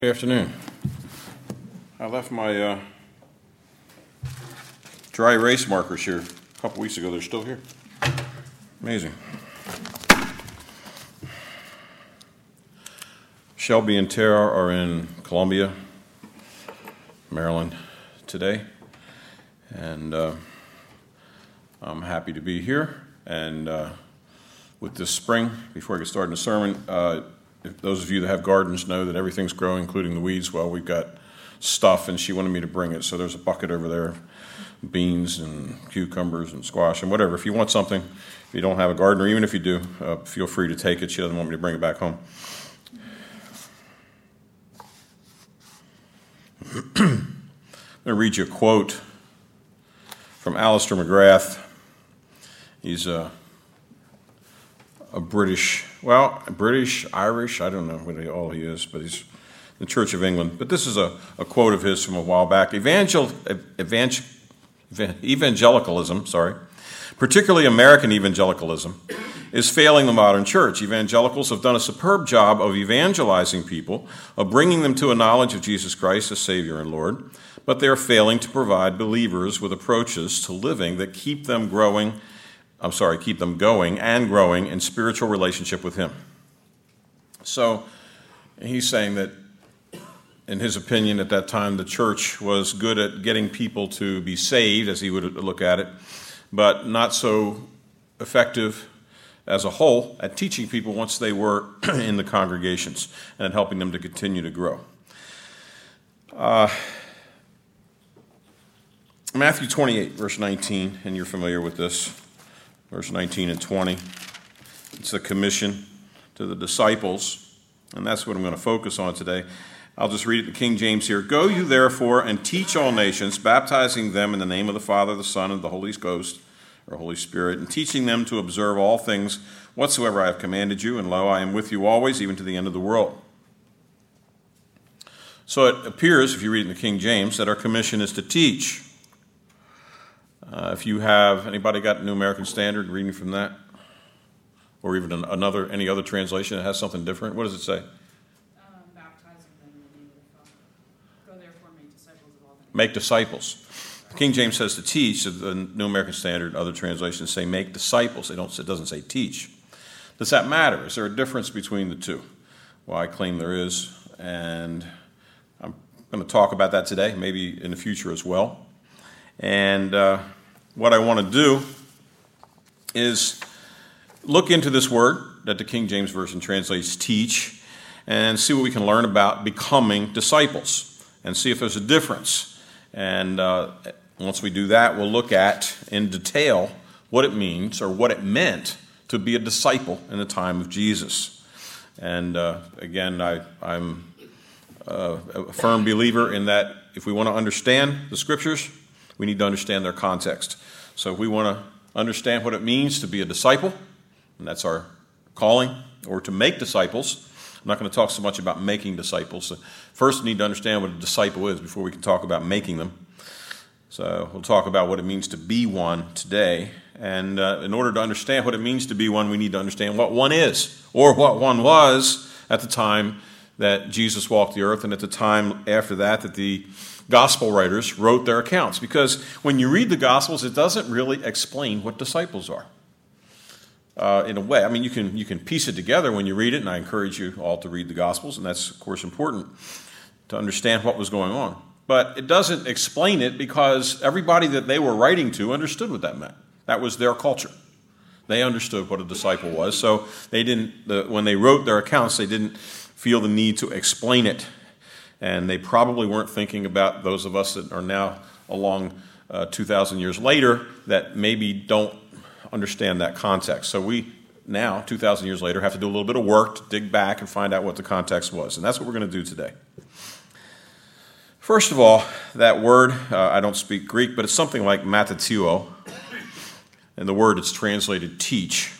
Good afternoon. I left my dry erase markers here a couple weeks ago. They're still here. Amazing. Shelby and Tara are in Columbia, Maryland today, and I'm happy to be here. And with this spring, before I get started in the sermon, if those of you that have gardens know that everything's growing, including the weeds. Well, we've got stuff, and she wanted me to bring it. So there's a bucket over there, beans and cucumbers and squash and whatever. If you want something, if you don't have a garden, or even if you do, feel free to take it. She doesn't want me to bring it back home. I'm going to read you a quote from Alistair McGrath. He's a British, Irish, I don't know what all he is, but he's the Church of England. But this is a quote of his from a while back. Evangelicalism, particularly American evangelicalism, is failing the modern church. Evangelicals have done a superb job of evangelizing people, of bringing them to a knowledge of Jesus Christ as Savior and Lord, but they're failing to provide believers with approaches to living that keep them going and growing in spiritual relationship with Him. So he's saying that, in his opinion, at that time, the church was good at getting people to be saved, as he would look at it, but not so effective as a whole at teaching people once they were in the congregations and helping them to continue to grow. Matthew 28, verse 19, and you're familiar with this. Verse 19 and 20, it's the commission to the disciples, and that's what I'm going to focus on today. I'll just read it in King James here. Go you therefore and teach all nations, baptizing them in the name of the Father, the Son, and the Holy Ghost, or Holy Spirit, and teaching them to observe all things whatsoever I have commanded you, and lo, I am with you always, even to the end of the world. So it appears, if you read in the King James, that our commission is to teach. If you have, anybody got New American Standard, reading from that? Or even any other translation that has something different? What does it say? Baptizing them in the name of the Father. Go therefore, make disciples of all nations. Make disciples. King James says to teach. The New American Standard, other translations say make disciples. It doesn't say teach. Does that matter? Is there a difference between the two? Well, I claim there is, and I'm going to talk about that today, maybe in the future as well. And what I want to do is look into this word that the King James Version translates teach and see what we can learn about becoming disciples and see if there's a difference. And once we do that, we'll look at in detail what it means or what it meant to be a disciple in the time of Jesus. And again, I'm a firm believer in that if we want to understand the Scriptures, we need to understand their context. So if we want to understand what it means to be a disciple, and that's our calling, or to make disciples, I'm not going to talk so much about making disciples. So first, we need to understand what a disciple is before we can talk about making them. So we'll talk about what it means to be one today. And in order to understand what it means to be one, we need to understand what one is, or what one was at the time that Jesus walked the earth, and at the time after that the gospel writers wrote their accounts. Because when you read the Gospels, it doesn't really explain what disciples are. In a way, I mean, you can piece it together when you read it, and I encourage you all to read the Gospels, and that's, of course, important to understand what was going on. But it doesn't explain it because everybody that they were writing to understood what that meant. That was their culture. They understood what a disciple was, so they didn't. When they wrote their accounts, they didn't feel the need to explain it. And they probably weren't thinking about those of us that are now along 2,000 years later that maybe don't understand that context. So we now, 2,000 years later, have to do a little bit of work to dig back and find out what the context was. And that's what we're going to do today. First of all, that word, I don't speak Greek, but it's something like matatio. And the word is translated teach.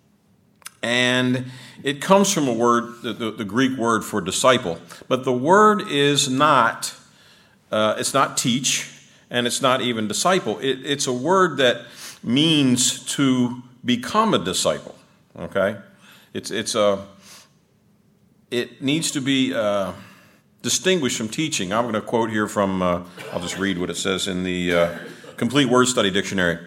And it comes from a word, the Greek word for disciple. But the word is not, it's not teach, and it's not even disciple. It's a word that means to become a disciple, okay? It needs to be distinguished from teaching. I'm going to quote here from, I'll just read what it says in the Complete Word Study Dictionary.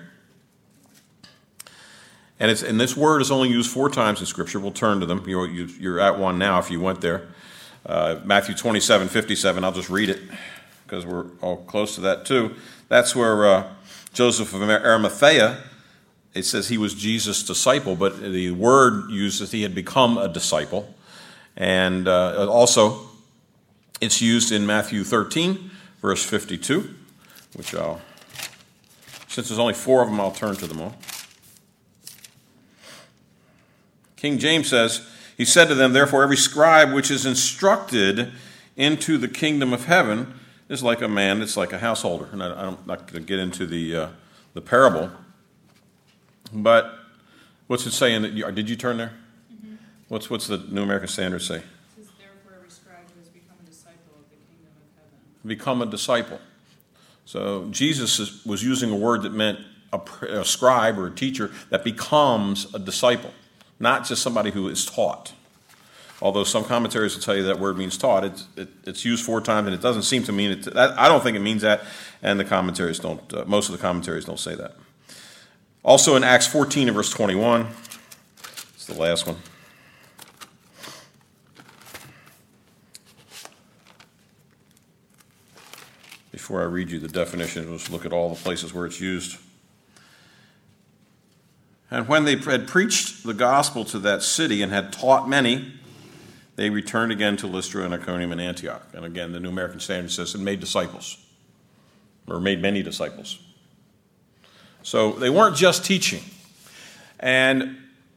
And this word is only used 4 times in Scripture. We'll turn to them. You're at one now if you went there. Matthew 27:57. I'll just read it because we're all close to that too. That's where Joseph of Arimathea, it says he was Jesus' disciple, but the word uses he had become a disciple. And also, it's used in Matthew 13, verse 52, which since there's only 4 of them, I'll turn to them all. King James says, he said to them, therefore every scribe which is instructed into the kingdom of heaven is like a man that's like a householder. And I'm not going to get into the parable, but what's it saying? Did you turn there? Mm-hmm. What's the New American Standard say? Therefore, every scribe who has become a disciple of the kingdom of heaven. Become a disciple. So Jesus was using a word that meant a scribe or a teacher that becomes a disciple, not just somebody who is taught. Although some commentaries will tell you that word means taught. It's used 4 times, and it doesn't seem to mean it. I don't think it means that, and the commentaries don't. Most of the commentaries don't say that. Also in Acts 14 and verse 21, it's the last one. Before I read you the definition, let's look at all the places where it's used. And when they had preached the gospel to that city and had taught many, they returned again to Lystra and Iconium and Antioch. And again, the New American Standard says, and made disciples, or made many disciples. So they weren't just teaching. And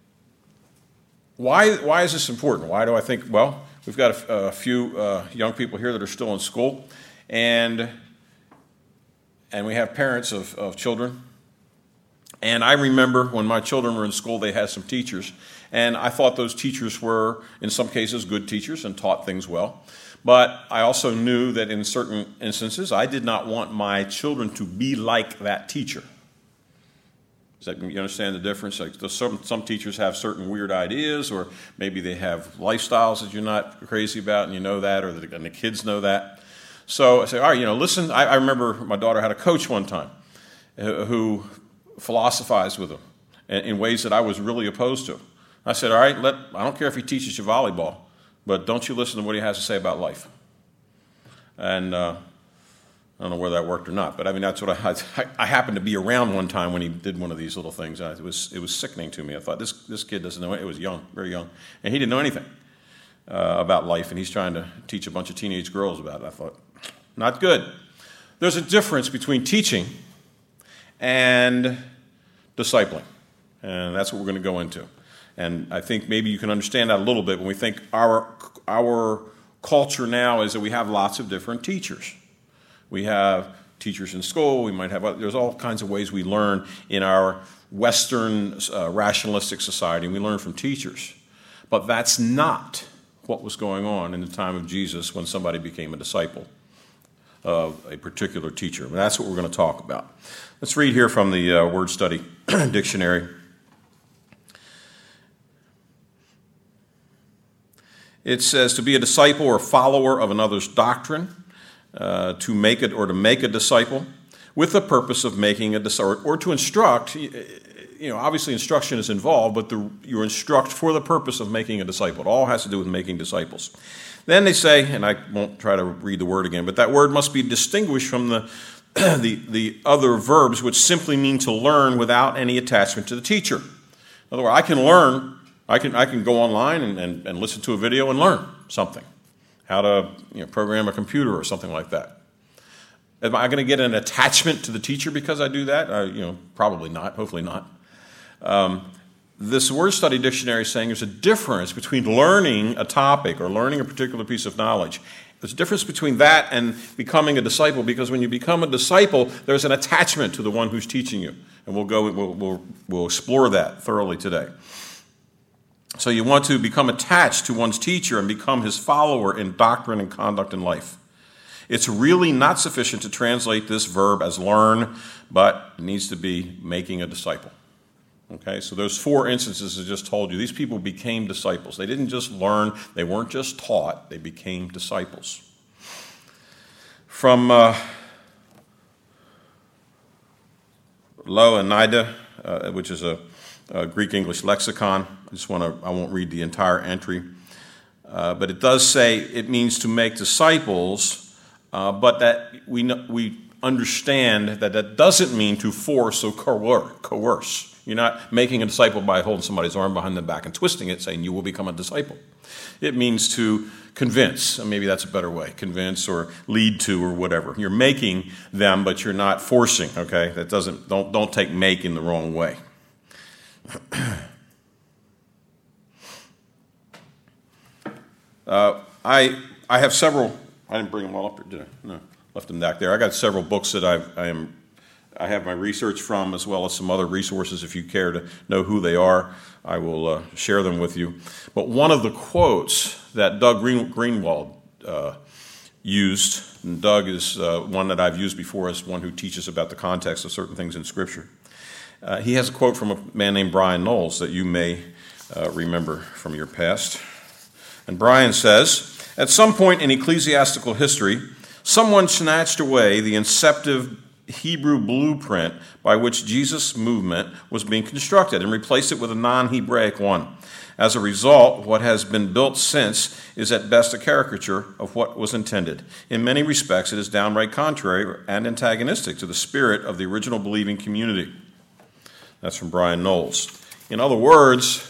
why is this important? Why do I think, well, we've got a few young people here that are still in school, and we have parents of children. And I remember when my children were in school, they had some teachers. And I thought those teachers were, in some cases, good teachers and taught things well. But I also knew that in certain instances, I did not want my children to be like that teacher. You understand the difference? Like some teachers have certain weird ideas, or maybe they have lifestyles that you're not crazy about, and you know that, and the kids know that. So I say, all right, listen. I remember my daughter had a coach one time who philosophized with them in ways that I was really opposed to. I said, all right, I don't care if he teaches you volleyball, but don't you listen to what he has to say about life. And I don't know whether that worked or not, but I mean, that's what I happened to be around one time when he did one of these little things. And it was sickening to me. I thought, this kid doesn't know it. It was young, very young, and he didn't know anything about life, and he's trying to teach a bunch of teenage girls about it. I thought, not good. There's a difference between teaching and discipling, and that's what we're going to go into. And I think maybe you can understand that a little bit when we think our culture now is that we have lots of different teachers. We have teachers in school. We might have there's all kinds of ways we learn in our Western rationalistic society, and we learn from teachers. But that's not what was going on in the time of Jesus when somebody became a disciple of a particular teacher. And that's what we're going to talk about. Let's read here from the Word Study Dictionary. It says to be a disciple or follower of another's doctrine, to make it or to make a disciple with the purpose of making a disciple, or to instruct. Obviously instruction is involved, but you instruct for the purpose of making a disciple. It all has to do with making disciples. Then they say, and I won't try to read the word again, but that word must be distinguished from the other verbs, which simply mean to learn without any attachment to the teacher. In other words, I can learn. I can go online and listen to a video and learn something, how to program a computer or something like that. Am I going to get an attachment to the teacher because I do that? Probably not. Hopefully not. This Word Study Dictionary is saying there's a difference between learning a topic or learning a particular piece of knowledge. There's a difference between that and becoming a disciple, because when you become a disciple, there's an attachment to the one who's teaching you, and we'll explore that thoroughly today. So you want to become attached to one's teacher and become his follower in doctrine and conduct in life. It's really not sufficient to translate this verb as learn, but it needs to be making a disciple. Okay, so those 4 instances I just told you, these people became disciples. They didn't just learn, they weren't just taught, they became disciples. From Ioannida, which is a Greek-English lexicon. I won't read the entire entry. But it does say it means to make disciples, but that we understand that that doesn't mean to force or coerce. You're not making a disciple by holding somebody's arm behind the back and twisting it, saying you will become a disciple. It means to convince, and maybe that's a better way, convince or lead to or whatever. You're making them, but you're not forcing, okay? That doesn't, don't take make in the wrong way. I have several, I didn't bring them all up here, did I? No, left them back there. I got several books that I have my research from, as well as some other resources. If you care to know who they are, I will share them with you. But one of the quotes that Doug Greenwald used, and Doug is one that I've used before as one who teaches about the context of certain things in Scripture. He has a quote from a man named Brian Knowles that you may remember from your past. And Brian says, at some point in ecclesiastical history, someone snatched away the inceptive Hebrew blueprint by which Jesus' movement was being constructed and replaced it with a non-Hebraic one. As a result, what has been built since is at best a caricature of what was intended. In many respects, it is downright contrary and antagonistic to the spirit of the original believing community. That's from Brian Knowles. In other words,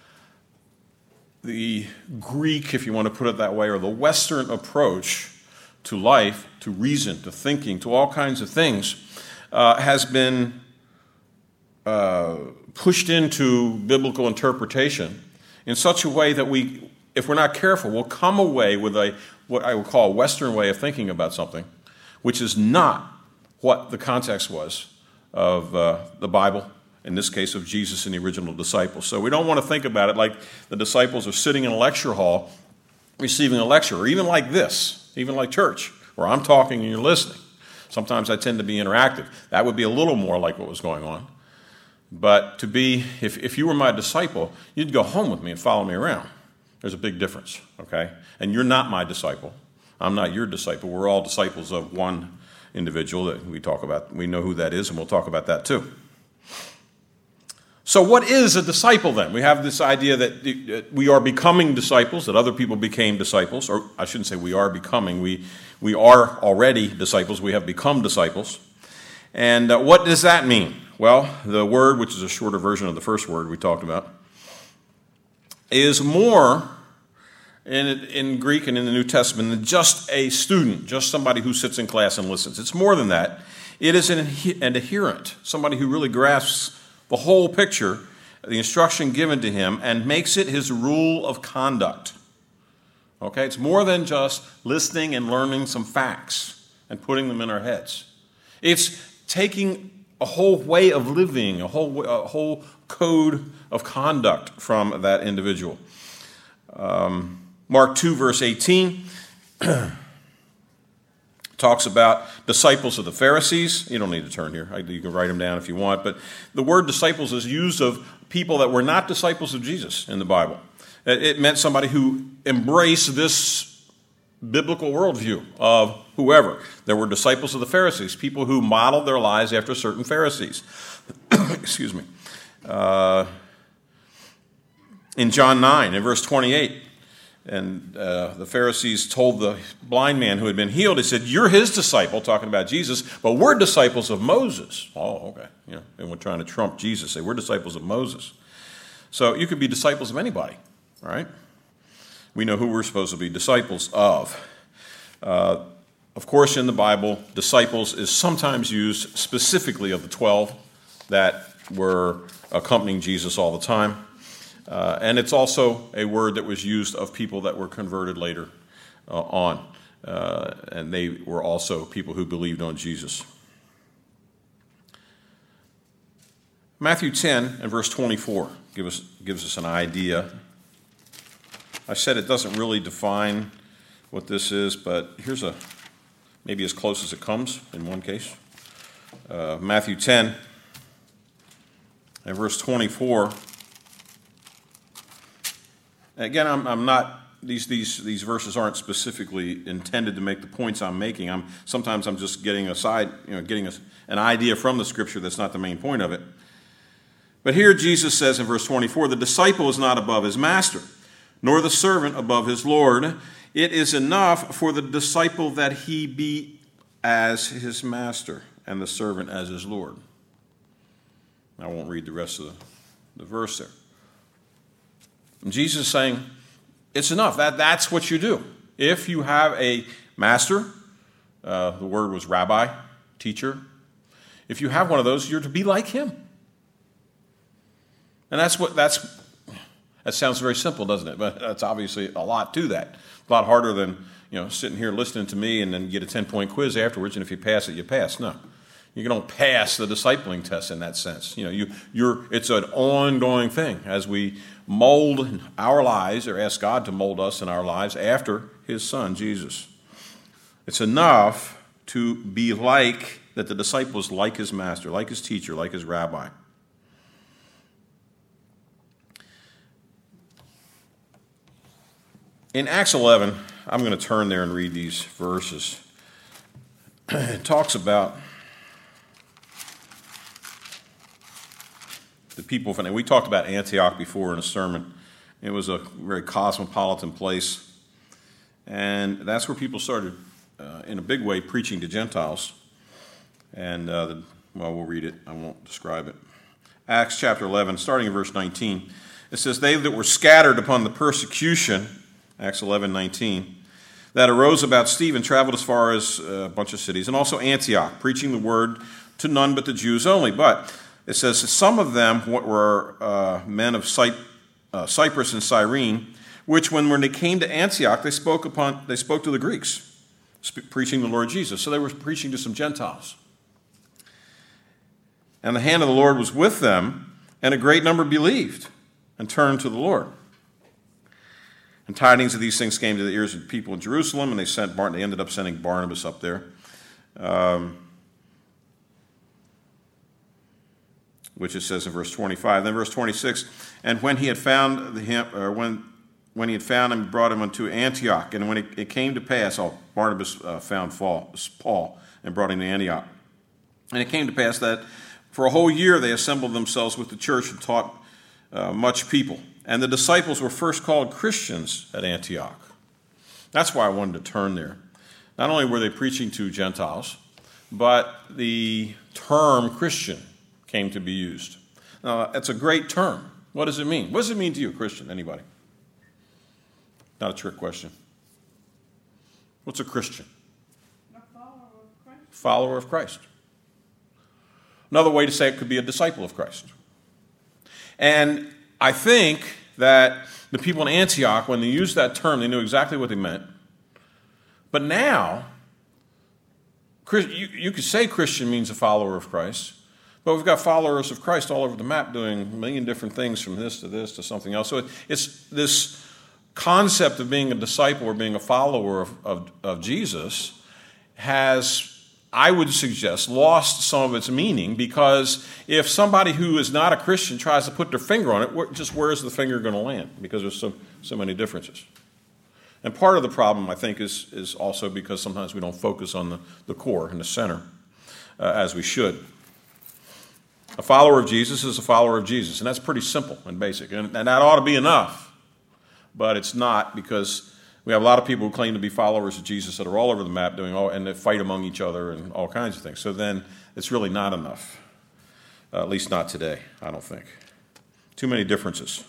the Greek, if you want to put it that way, or the Western approach to life, to reason, to thinking, to all kinds of things, has been pushed into biblical interpretation in such a way that we, if we're not careful, will come away with what I would call a Western way of thinking about something, which is not what the context was of the Bible, in this case of Jesus and the original disciples. So we don't want to think about it like the disciples are sitting in a lecture hall receiving a lecture, or even like this, even like church, where I'm talking and you're listening. Sometimes I tend to be interactive. That would be a little more like what was going on. But to be, if you were my disciple, you'd go home with me and follow me around. There's a big difference, okay? And you're not my disciple. I'm not your disciple. We're all disciples of one individual that we talk about. We know who that is, and we'll talk about that too. So what is a disciple then? We have this idea that we are becoming disciples, that other people became disciples, or I shouldn't say we are becoming. We are already disciples. We have become disciples. And what does that mean? Well, the word, which is a shorter version of the first word we talked about, is more in Greek and in the New Testament than just a student, just somebody who sits in class and listens. It's more than that. It is an adherent, somebody who really grasps the whole picture, the instruction given to him, and makes it his rule of conduct. Okay, it's more than just listening and learning some facts and putting them in our heads. It's taking a whole way of living, a whole code of conduct from that individual. Mark 2, verse 18 talks about disciples of the Pharisees. You don't need to turn here. You can write them down if you want. But the word disciples is used of people that were not disciples of Jesus in the Bible. It meant somebody who embraced this biblical worldview of whoever. There were disciples of the Pharisees, people who modeled their lives after certain Pharisees. Excuse me. In John 9, in verse 28, and the Pharisees told the blind man who had been healed, he said, "You're his disciple," talking about Jesus, "but we're disciples of Moses." Oh, okay. And we're trying to trump Jesus, say we're disciples of Moses. So you could be disciples of anybody, all right? We know who we're supposed to be disciples of. Of course, in the Bible, disciples is sometimes used specifically of the 12 that were accompanying Jesus all the time. And it's also a word that was used of people that were converted later on. And they were also people who believed on Jesus. Matthew 10 and verse 24 gives us an idea. I said it doesn't really define what this is, but here's maybe as close as it comes in one case. Matthew 10 and verse 24. Again, I'm not these verses aren't specifically intended to make the points I'm making. Sometimes I'm just getting an idea from the Scripture that's not the main point of it. But here Jesus says in verse 24, the disciple is not above his master, nor the servant above his Lord. It is enough for the disciple that he be as his master, and the servant as his Lord. I won't read the rest of the verse there. And Jesus is saying, it's enough. That's what you do. If you have a master, the word was rabbi, teacher. If you have one of those, you're to be like him. And that sounds very simple, doesn't it? But that's obviously a lot to that. A lot harder than, sitting here listening to me and then get a 10-point quiz afterwards, and if you pass it, you pass. No. You don't pass the discipling test in that sense. It's an ongoing thing as we mold our lives, or ask God to mold us in our lives after his Son, Jesus. It's enough to be like, that the disciple is like his master, like his teacher, like his rabbi. In Acts 11, I'm going to turn there and read these verses. It talks about the people, and we talked about Antioch before in a sermon. It was a very cosmopolitan place, and that's where people started, in a big way, preaching to Gentiles. And, we'll read it. I won't describe it. Acts chapter 11, starting in verse 19, it says, they that were scattered upon the persecution, Acts 11:19, that arose about Stephen traveled as far as a bunch of cities, and also Antioch, preaching the word to none but the Jews only. But it says some of them were men of Cyprus and Cyrene, which when they came to Antioch, they spoke to the Greeks, preaching the Lord Jesus. So they were preaching to some Gentiles. And the hand of the Lord was with them, and a great number believed and turned to the Lord. And tidings of these things came to the ears of people in Jerusalem, and they ended up sending Barnabas up there, which it says in verse 25. Then verse 26, and when he had found him, when he had found him, he brought him unto Antioch. And when it came to pass, Barnabas found Paul and brought him to Antioch. And it came to pass that for a whole year they assembled themselves with the church and taught much people. And the disciples were first called Christians at Antioch. That's why I wanted to turn there. Not only were they preaching to Gentiles, but the term Christian came to be used. Now, that's a great term. What does it mean? What does it mean to you, Christian? Anybody? Not a trick question. What's a Christian? A follower of Christ. Follower of Christ. Another way to say it could be a disciple of Christ. And I think that the people in Antioch, when they used that term, they knew exactly what they meant. But now, you could say Christian means a follower of Christ, but we've got followers of Christ all over the map doing a million different things, from this to something else. So it's this concept of being a disciple or being a follower of Jesus has, I would suggest, lost some of its meaning, because if somebody who is not a Christian tries to put their finger on it, where's the finger going to land? Because there's so many differences. And part of the problem, I think, is also because sometimes we don't focus on the core and the center as we should. A follower of Jesus is a follower of Jesus, and that's pretty simple and basic. And that ought to be enough, but it's not, because we have a lot of people who claim to be followers of Jesus that are all over the map and they fight among each other and all kinds of things. So then it's really not enough, at least not today, I don't think. Too many differences.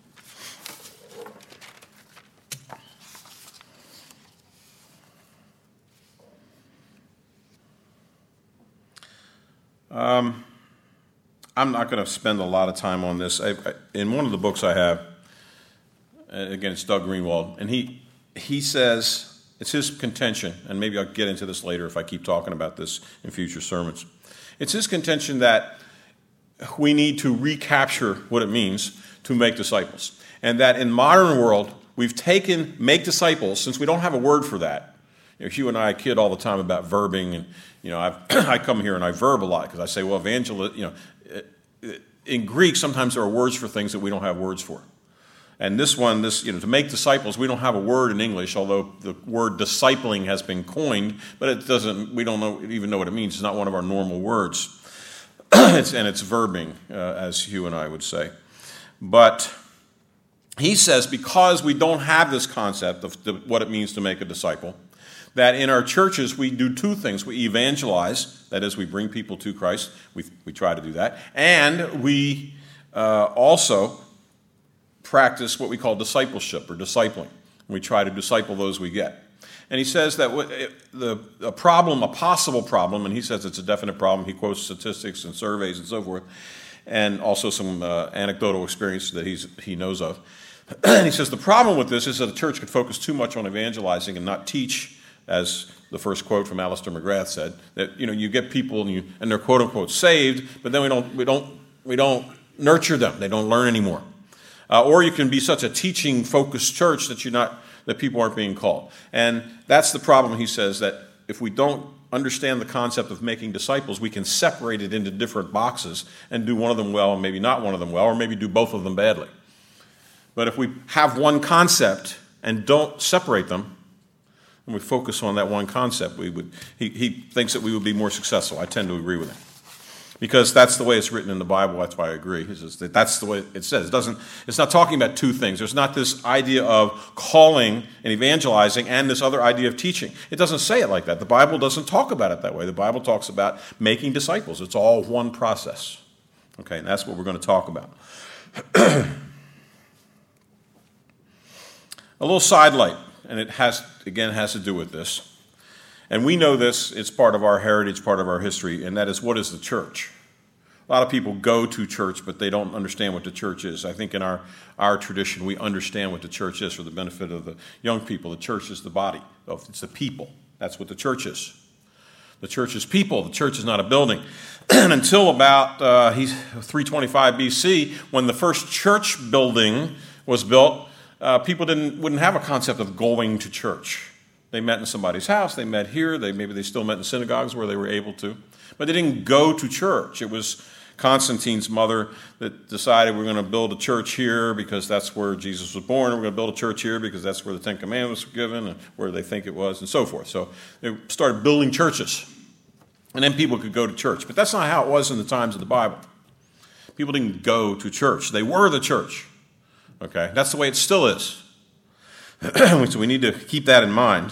I'm not going to spend a lot of time on this. In one of the books I have, again, it's Doug Greenwald, and he says, it's his contention, and maybe I'll get into this later if I keep talking about this in future sermons. It's his contention that we need to recapture what it means to make disciples. And that in modern world, we've taken make disciples, since we don't have a word for that. Hugh and I kid all the time about verbing, and I come here and I verb a lot, because I say, well, in Greek, sometimes there are words for things that we don't have words for. And this, to make disciples, we don't have a word in English, although the word discipling has been coined, but we don't even know what it means. It's not one of our normal words. It's verbing, as Hugh and I would say. But he says, because we don't have this concept of what it means to make a disciple, that in our churches we do two things. We evangelize, that is, we bring people to Christ. We try to do that. And we also practice what we call discipleship or discipling. We try to disciple those we get. And he says that a possible problem, and he says it's a definite problem. He quotes statistics and surveys and so forth, and also some anecdotal experience that he knows of. And he says the problem with this is that the church could focus too much on evangelizing and not teach, as the first quote from Alistair McGrath said, that you get people and they're quote unquote saved, but then we don't nurture them. They don't learn anymore. Or you can be such a teaching focused church that people aren't being called. And that's the problem, he says, that if we don't understand the concept of making disciples, we can separate it into different boxes and do one of them well and maybe not one of them well, or maybe do both of them badly. But if we have one concept and don't separate them, and we focus on that one concept, he thinks that we would be more successful. I tend to agree with him. Because that's the way it's written in the Bible. That's why I agree. That's the way it says. It's not talking about two things. There's not this idea of calling and evangelizing and this other idea of teaching. It doesn't say it like that. The Bible doesn't talk about it that way. The Bible talks about making disciples. It's all one process. Okay, and that's what we're going to talk about. A little sidelight, and it has to do with this. And we know this, it's part of our heritage, part of our history, and that is, what is the church? A lot of people go to church, but they don't understand what the church is. I think in our tradition, we understand what the church is for the benefit of the young people. The church is the body. It's the people. That's what the church is. The church is people. The church is not a building. And until about 325 BC, when the first church building was built, people wouldn't have a concept of going to church. They met in somebody's house. They met here. Maybe they still met in synagogues where they were able to. But they didn't go to church. It was Constantine's mother that decided we're going to build a church here because that's where Jesus was born. We're going to build a church here because that's where the Ten Commandments were given and where they think it was and so forth. So they started building churches. And then people could go to church. But that's not how it was in the times of the Bible. People didn't go to church. They were the church. Okay? That's the way it still is. So we need to keep that in mind.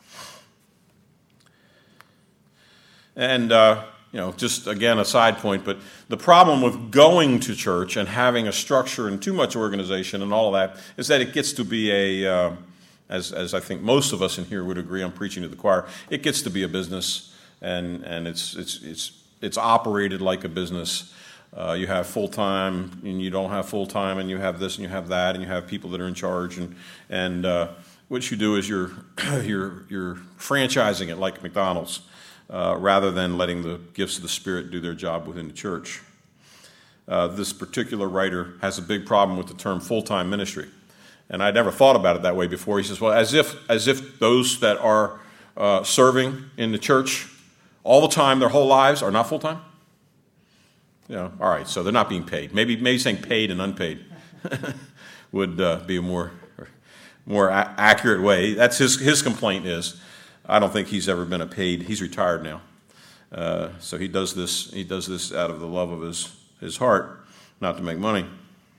And, just again, a side point, but the problem with going to church and having a structure and too much organization and all of that is that it gets to be as I think most of us in here would agree, I'm preaching to the choir, it gets to be a business, and it's operated like a business. You have full-time, and you don't have full-time, and you have this, and you have that, and you have people that are in charge, and what you do is you're franchising it like McDonald's, rather than letting the gifts of the Spirit do their job within the church. This particular writer has a big problem with the term full-time ministry, and I'd never thought about it that way before. He says, well, as if those that are serving in the church all the time, their whole lives, are not full-time. All right, so they're not being paid. Maybe saying paid and unpaid would be a more accurate way. That's his complaint is, I don't think he's ever been paid. He's retired now, so he does this out of the love of his heart, not to make money.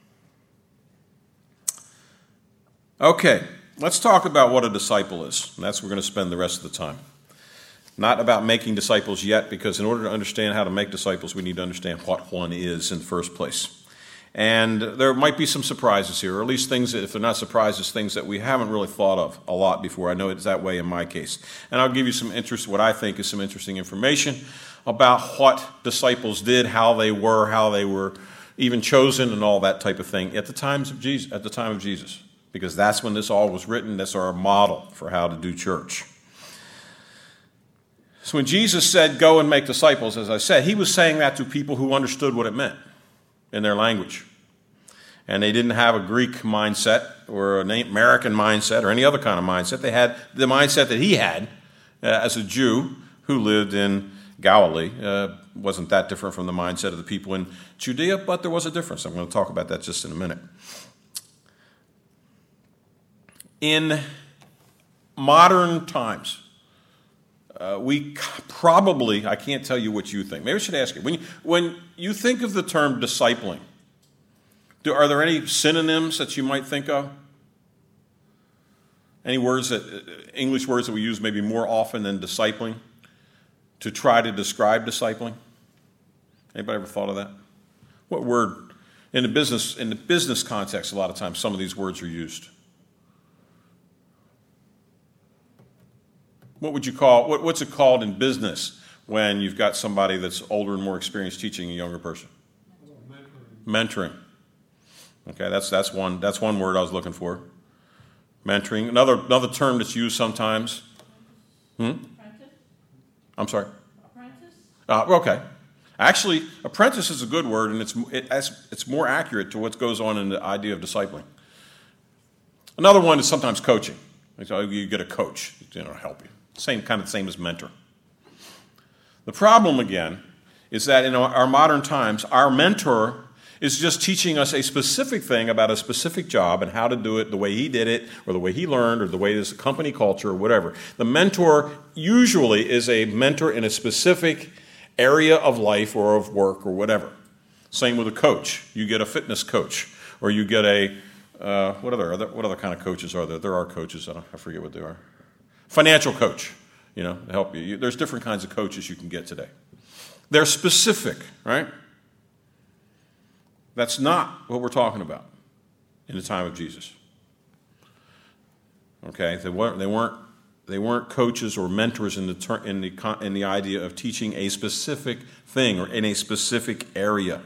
Okay, let's talk about what a disciple is. And that's where we're going to spend the rest of the time. Not about making disciples yet, because in order to understand how to make disciples, we need to understand what one is in the first place. And there might be some surprises here, or at least things that, if they're not surprises, things that we haven't really thought of a lot before. I know it's that way in my case. And I'll give you what I think is some interesting information about what disciples did, how they were even chosen, and all that type of thing at the time of Jesus. Because that's when this all was written. That's our model for how to do church. So when Jesus said, go and make disciples, as I said, he was saying that to people who understood what it meant in their language. And they didn't have a Greek mindset or an American mindset or any other kind of mindset. They had the mindset that he had as a Jew who lived in Galilee. Wasn't that different from the mindset of the people in Judea, but there was a difference. I'm going to talk about that just in a minute. In modern times, we probably, I can't tell you what you think. Maybe I should ask you, when you think of the term discipling, are there any synonyms that you might think of? Any words English words that we use maybe more often than discipling to try to describe discipling? Anybody ever thought of that? What word in the business context? A lot of times, some of these words are used. What would you call? What's it called in business when you've got somebody that's older and more experienced teaching a younger person? Mentoring. Okay, that's one word I was looking for. Mentoring. Another term that's used sometimes. Apprentice? I'm sorry. Apprentice? Okay. Actually, apprentice is a good word, and it's more accurate to what goes on in the idea of discipling. Another one is sometimes coaching. So you get a coach, to help you. Same as mentor. The problem again is that in our modern times, our mentor is just teaching us a specific thing about a specific job and how to do it the way he did it or the way he learned or the way this company culture or whatever. The mentor usually is a mentor in a specific area of life or of work or whatever. Same with a coach. You get a fitness coach or you get a, what other kind of coaches are there? There are coaches, I forget what they are. Financial coach, to help you. There's different kinds of coaches you can get today. They're specific, right? That's not what we're talking about in the time of Jesus. Okay, they weren't coaches or mentors in the idea of teaching a specific thing or in a specific area.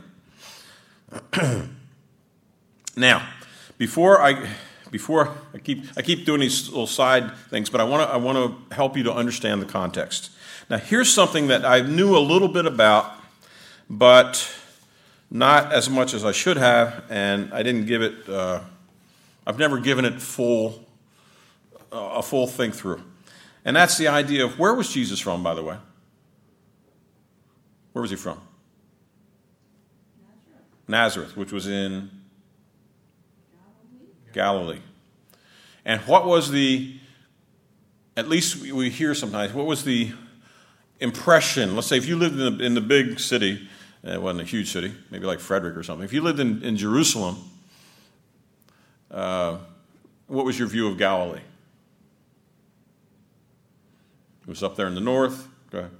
Now, before I keep doing these little side things, but I want to help you to understand the context. Now, here's something that I knew a little bit about, but not as much as I should have, and I didn't give it. I've never given it a full think through, and that's the idea of where was Jesus from, by the way. Where was he from? Nazareth, which was in Galilee. And what was at least we hear sometimes, what was the impression? Let's say if you lived in the big city, it wasn't a huge city, maybe like Frederick or something. If you lived in Jerusalem, what was your view of Galilee? It was up there in the north. Go ahead.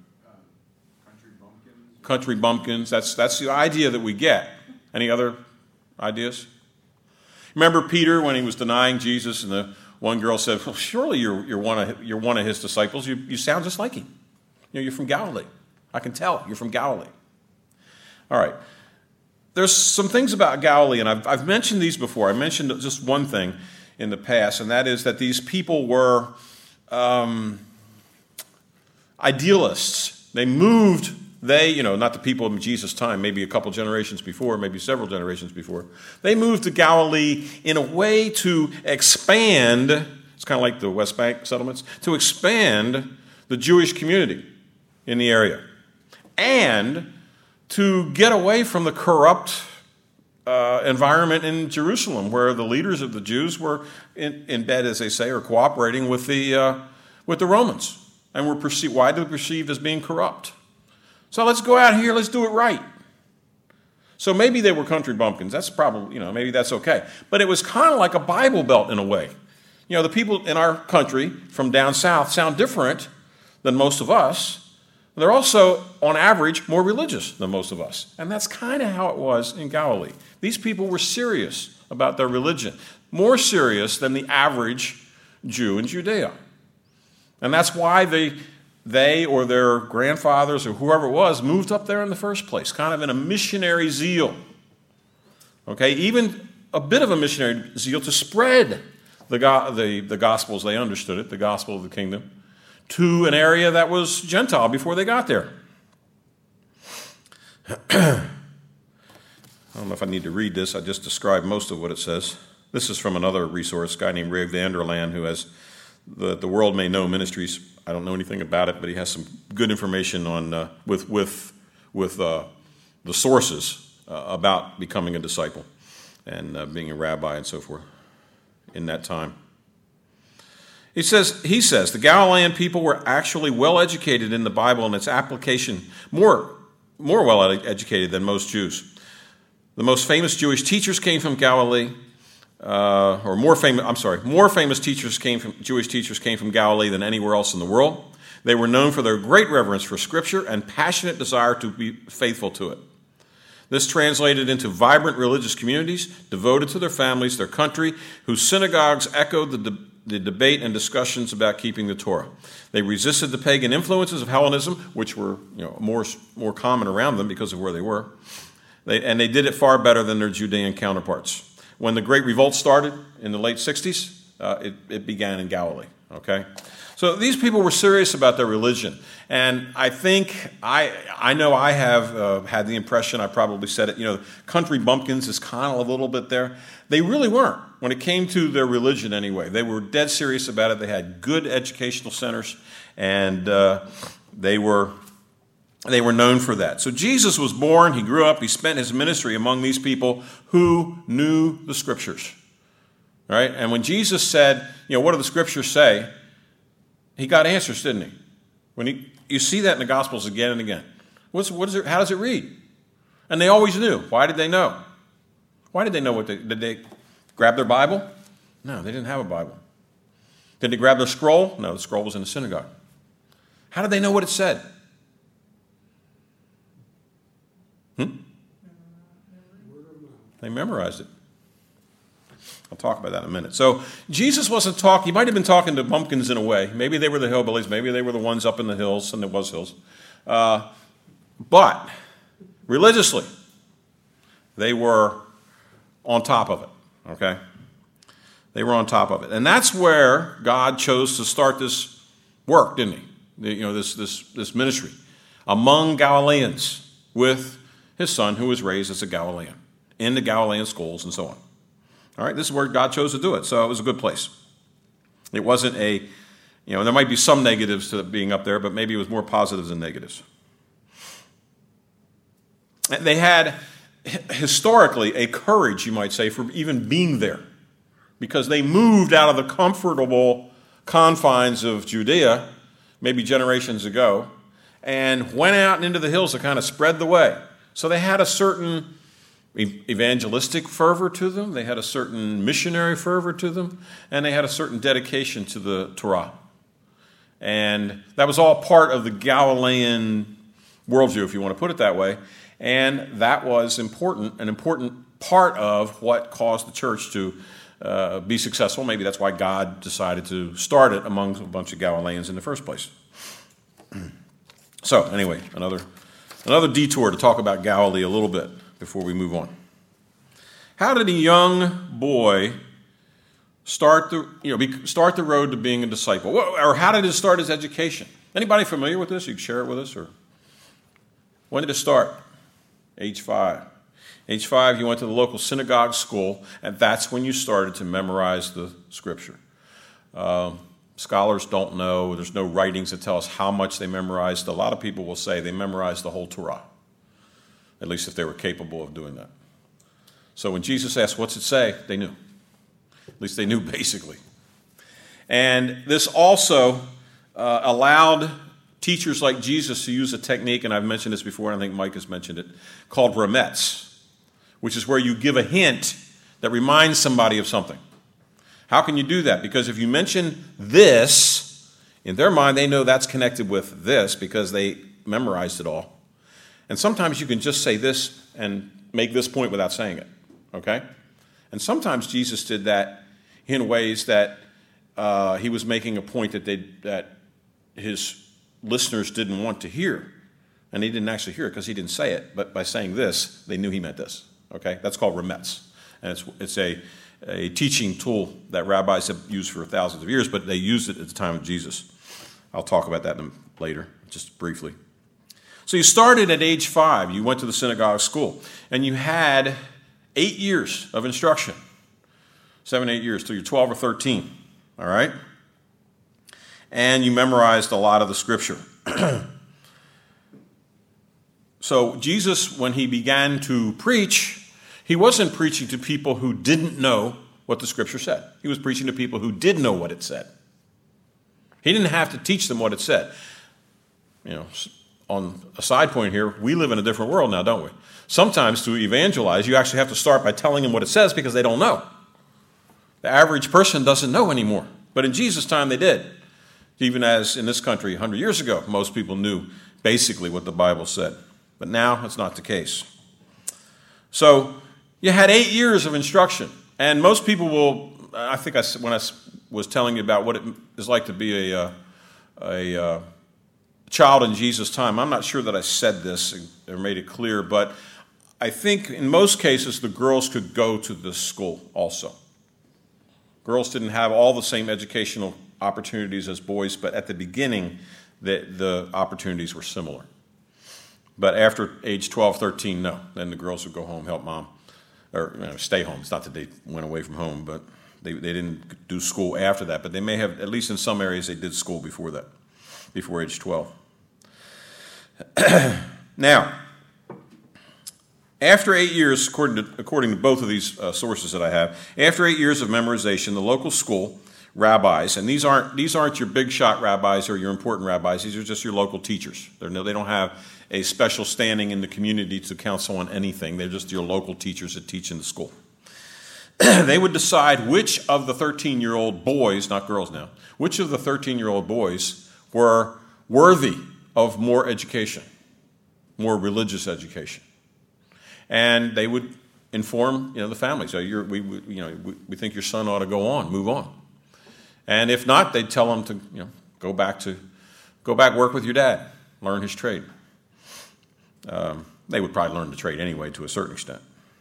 Country bumpkins. That's the idea that we get. Any other ideas? Remember Peter when he was denying Jesus, and the one girl said, "Well, surely you're one of his disciples. You sound just like him. You're from Galilee. I can tell you're from Galilee." All right. There's some things about Galilee, and I've mentioned these before. I mentioned just one thing in the past, and that is that these people were idealists. They moved. Not the people of Jesus' time, maybe a couple generations before, maybe several generations before. They moved to Galilee in a way to expand, it's kind of like the West Bank settlements, to expand the Jewish community in the area and to get away from the corrupt environment in Jerusalem where the leaders of the Jews were in bed, as they say, or cooperating with the Romans and were widely perceived as being corrupt. So let's go out here, let's do it right. So maybe they were country bumpkins. That's probably, maybe that's okay. But it was kind of like a Bible Belt in a way. The people in our country from down south sound different than most of us. They're also, on average, more religious than most of us. And that's kind of how it was in Galilee. These people were serious about their religion, more serious than the average Jew in Judea. And that's why they or their grandfathers or whoever it was moved up there in the first place, kind of in a missionary zeal. Okay, even a bit of a missionary zeal to spread the gospel as they understood it, the gospel of the kingdom, to an area that was Gentile before they got there. I don't know if I need to read this. I just described most of what it says. This is from another resource, a guy named Ray Vanderland, who has the World May Know Ministries. I don't know anything about it, but he has some good information on with the sources about becoming a disciple and being a rabbi and so forth in that time. He says, the Galilean people were actually well educated in the Bible and its application, more well educated than most Jews. The most famous Jewish teachers came from Galilee, more famous Jewish teachers came from Galilee than anywhere else in the world. They were known for their great reverence for Scripture and passionate desire to be faithful to it. This translated into vibrant religious communities devoted to their families, their country, whose synagogues echoed the debate and discussions about keeping the Torah. They resisted the pagan influences of Hellenism, which were more common around them because of where they were. And they did it far better than their Judean counterparts. When the Great Revolt started in the late 60s, it began in Galilee. Okay, so these people were serious about their religion, and I think I know I have had the impression, I probably said it, country bumpkins is kind of a little bit there. They really weren't when it came to their religion anyway. They were dead serious about it. They had good educational centers, and they were known for that. So Jesus was born, he grew up, he spent his ministry among these people who knew the Scriptures. Right? And when Jesus said, what do the Scriptures say? He got answers, didn't he? You see that in the Gospels again and again. How does it read? And they always knew. Why did they know? Why did they know did they grab their Bible? No, they didn't have a Bible. Did they grab their scroll? No, the scroll was in the synagogue. How did they know what it said? They memorized it. I'll talk about that in a minute. So Jesus wasn't talking, he might have been talking to bumpkins in a way. Maybe they were the hillbillies, maybe they were the ones up in the hills, and there was hills. But religiously, they were on top of it, okay? They were on top of it. And that's where God chose to start this work, didn't he? This ministry among Galileans with his son who was raised as a Galilean in the Galilean schools and so on. All right, this is where God chose to do it, so it was a good place. It wasn't there might be some negatives to being up there, but maybe it was more positives than negatives. They had, historically, a courage, you might say, for even being there, because they moved out of the comfortable confines of Judea, maybe generations ago, and went out into the hills to kind of spread the way. So they had a certain evangelistic fervor to them, they had a certain missionary fervor to them, and they had a certain dedication to the Torah. And that was all part of the Galilean worldview, if you want to put it that way, and that was an important part of what caused the church to be successful. Maybe that's why God decided to start it among a bunch of Galileans in the first place. So anyway, another detour to talk about Galilee a little bit before we move on. How did a young boy start the road to being a disciple? Or how did it start his education? Anybody familiar with this? You can share it with us. Or when did it start? Age 5. Age 5, you went to the local synagogue school, and that's when you started to memorize the Scripture. Scholars don't know. There's no writings that tell us how much they memorized. A lot of people will say they memorized the whole Torah, at least if they were capable of doing that. So when Jesus asked, what's it say? They knew. At least they knew basically. And this also allowed teachers like Jesus to use a technique, and I've mentioned this before, and I think Mike has mentioned it, called remetz, which is where you give a hint that reminds somebody of something. How can you do that? Because if you mention this, in their mind they know that's connected with this because they memorized it all. And sometimes you can just say this and make this point without saying it, okay? And sometimes Jesus did that in ways that he was making a point that his listeners didn't want to hear. And they didn't actually hear it because he didn't say it. But by saying this, they knew he meant this, okay? That's called remetz. And it's a teaching tool that rabbis have used for thousands of years, but they used it at the time of Jesus. I'll talk about that later, just briefly. So you started at age 5. You went to the synagogue school, and you had 8 years of instruction. 7, 8 years till you're 12 or 13, all right? And you memorized a lot of the Scripture. So Jesus, when he began to preach, he wasn't preaching to people who didn't know what the Scripture said. He was preaching to people who did know what it said. He didn't have to teach them what it said. You know, on a side point here, we live in a different world now, don't we? Sometimes to evangelize, you actually have to start by telling them what it says because they don't know. The average person doesn't know anymore. But in Jesus' time, they did. Even as in this country 100 years ago, most people knew basically what the Bible said. But now, that's not the case. So, you had 8 years of instruction. And most people will, I think when I was telling you about what it is like to be a child in Jesus' time, I'm not sure that I said this or made it clear, but I think in most cases the girls could go to this school also. Girls didn't have all the same educational opportunities as boys, but at the beginning the opportunities were similar. But after age 12, 13, no. Then the girls would go home, help mom, or stay home. It's not that they went away from home, but they didn't do school after that. But they may have, at least in some areas, they did school before that, before age 12. Now, after 8 years, according to both of these sources that I have, after 8 years of memorization, the local school rabbis, and these aren't your big shot rabbis or your important rabbis, these are just your local teachers. They don't have a special standing in the community to counsel on anything. They're just your local teachers that teach in the school. They would decide which of the 13-year-old boys, not girls now, which of the 13-year-old boys were worthy of more education, more religious education. And they would inform, the family. So we think your son ought to move on. And if not, they'd tell him to, go back work with your dad, learn his trade. They would probably learn the trade anyway to a certain extent.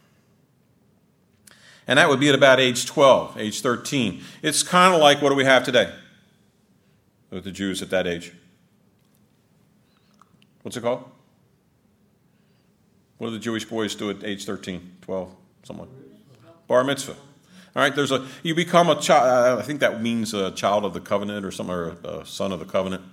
And that would be at about age 12, age 13. It's kind of like what do we have today with the Jews at that age? What's it called? What do the Jewish boys do at age 13, 12, something like that? Bar mitzvah. All right, you become a child. I think that means a child of the covenant or something, or a son of the covenant.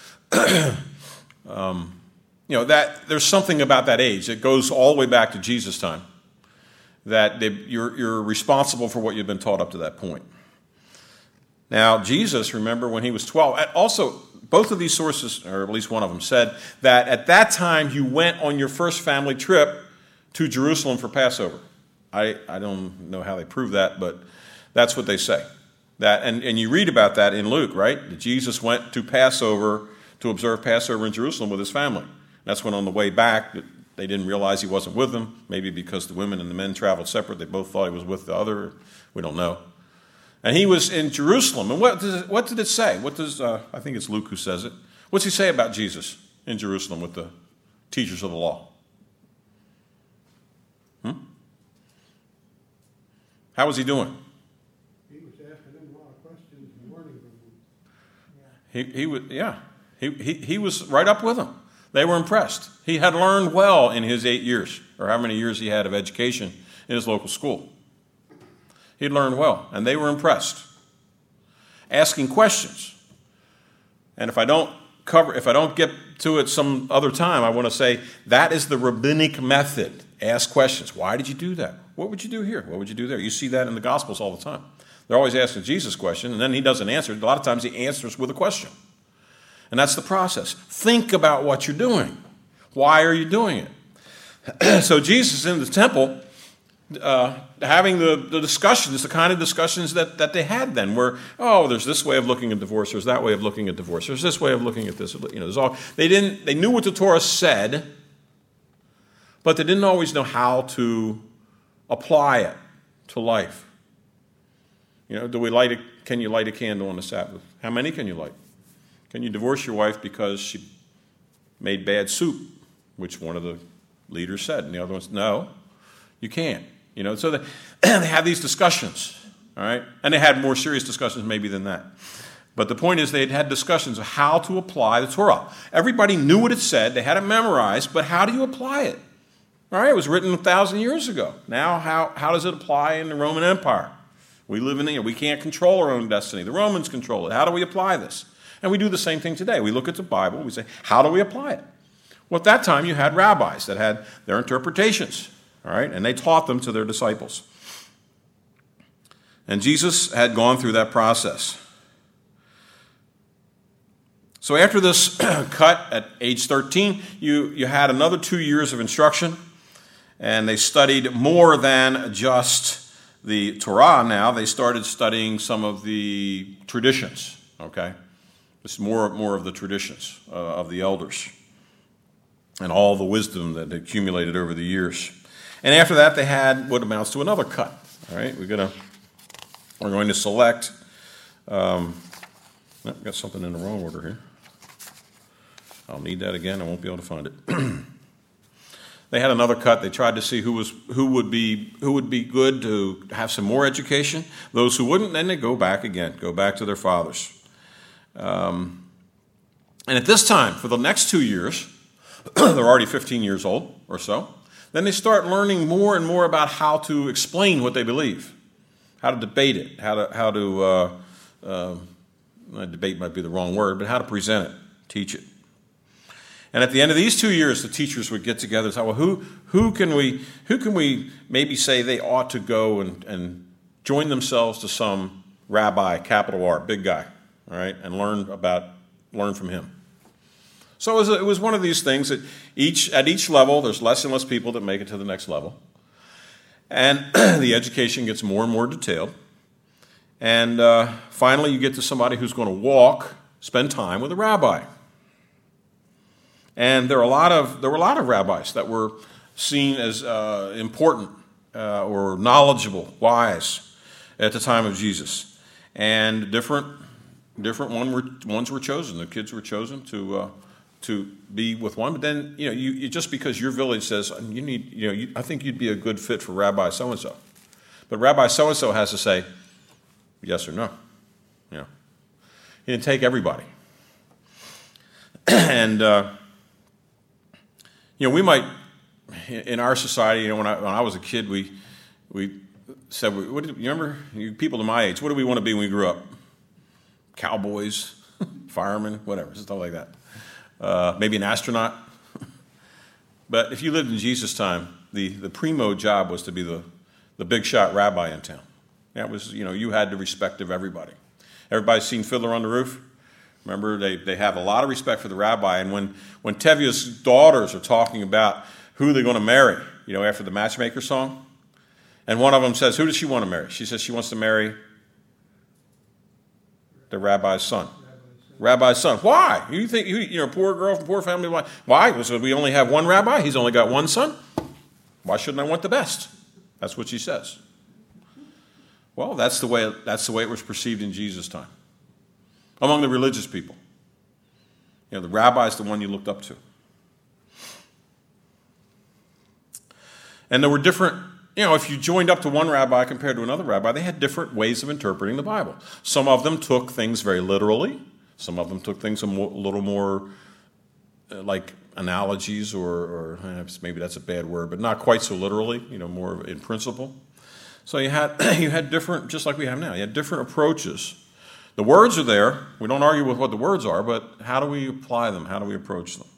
That there's something about that age. It goes all the way back to Jesus' time. That you're responsible for what you've been taught up to that point. Now, Jesus, remember, when he was 12, also, both of these sources, or at least one of them, said that at that time you went on your first family trip to Jerusalem for Passover. I don't know how they prove that, but that's what they say. And you read about that in Luke, right? That Jesus went to Passover, to observe Passover in Jerusalem with his family. That's when on the way back, they didn't realize he wasn't with them, maybe because the women and the men traveled separate. They both thought he was with the other. We don't know. And he was in Jerusalem. And what did it say? I think it's Luke who says it. What's he say about Jesus in Jerusalem with the teachers of the law? How was he doing? He was asking them a lot of questions and learning from them. He was right up with them. They were impressed. He had learned well in his 8 years, or how many years he had of education in his local school. He'd learned well, and they were impressed. Asking questions. And if I don't get to it some other time, I want to say that is the rabbinic method. Ask questions. Why did you do that? What would you do here? What would you do there? You see that in the Gospels all the time. They're always asking Jesus a question, and then he doesn't answer it. A lot of times he answers with a question. And that's the process. Think about what you're doing. Why are you doing it? So Jesus in the temple, having the discussions, the kind of discussions that they had then, where, there's this way of looking at divorce, there's that way of looking at divorce, there's this way of looking at this. They knew what the Torah said, but they didn't always know how to apply it to life. Can you light a candle on the Sabbath? How many can you light? Can you divorce your wife because she made bad soup, which one of the leaders said, and the other ones, no, you can't. So they have these discussions, all right? And they had more serious discussions maybe than that. But the point is they had discussions of how to apply the Torah. Everybody knew what it said. They had it memorized, but how do you apply it? All right, it was written 1,000 years ago. Now, how does it apply in the Roman Empire? We live we can't control our own destiny. The Romans control it. How do we apply this? And we do the same thing today. We look at the Bible. We say, how do we apply it? Well, at that time, you had rabbis that had their interpretations, all right? And they taught them to their disciples. And Jesus had gone through that process. So after this cut at age 13, you had another 2 years of instruction, and they studied more than just the Torah now. They started studying some of the traditions, okay? It's more of the traditions of the elders and all the wisdom that accumulated over the years. And after that, they had what amounts to another cut, all right? We're going to select, I've got something in the wrong order here. I'll need that again. I won't be able to find it. They had another cut. They tried to see who would be good to have some more education. Those who wouldn't, then they go back to their fathers. And at this time, for the next 2 years, they're already 15 years old or so, then they start learning more and more about how to explain what they believe, how to debate it, debate might be the wrong word, but how to present it, teach it. And at the end of these 2 years, the teachers would get together and say, well, who can we maybe say they ought to go and join themselves to some rabbi, capital R, big guy, all right, and learn from him. So it was one of these things that at each level, there's less and less people that make it to the next level. And the education gets more and more detailed. And finally, you get to somebody who's going to spend time with a rabbi. And there were a lot of rabbis that were seen as important or knowledgeable, wise at the time of Jesus. And different ones were chosen. The kids were chosen to be with one. But then, you just because your village says I think you'd be a good fit for Rabbi so and so, but Rabbi so and so has to say yes or no. He didn't take everybody, and we might in our society. When I was a kid, we said, you remember, you people to my age, what do we want to be when we grew up? Cowboys, firemen, whatever, stuff like that. Maybe an astronaut. But if you lived in Jesus' time, the primo job was to be the big shot rabbi in town. That was, you had the respect of everybody. Everybody's seen Fiddler on the Roof? Remember, they have a lot of respect for the rabbi. And when Tevye's daughters are talking about who they're going to marry, after the Matchmaker song, and one of them says, who does she want to marry? She says she wants to marry the rabbi's son. Rabbi's son. Why? You think, a poor girl from poor family, why? Because we only have one rabbi. He's only got one son. Why shouldn't I want the best? That's what she says. Well, that's the way it was perceived in Jesus' time. Among the religious people. The rabbi is the one you looked up to. And there were different, if you joined up to one rabbi compared to another rabbi, they had different ways of interpreting the Bible. Some of them took things very literally. Some of them took things a little more like analogies or maybe that's a bad word, but not quite so literally, more in principle. So you had different, just like we have now, you had different approaches. The words are there. We don't argue with what the words are, but how do we apply them? How do we approach them?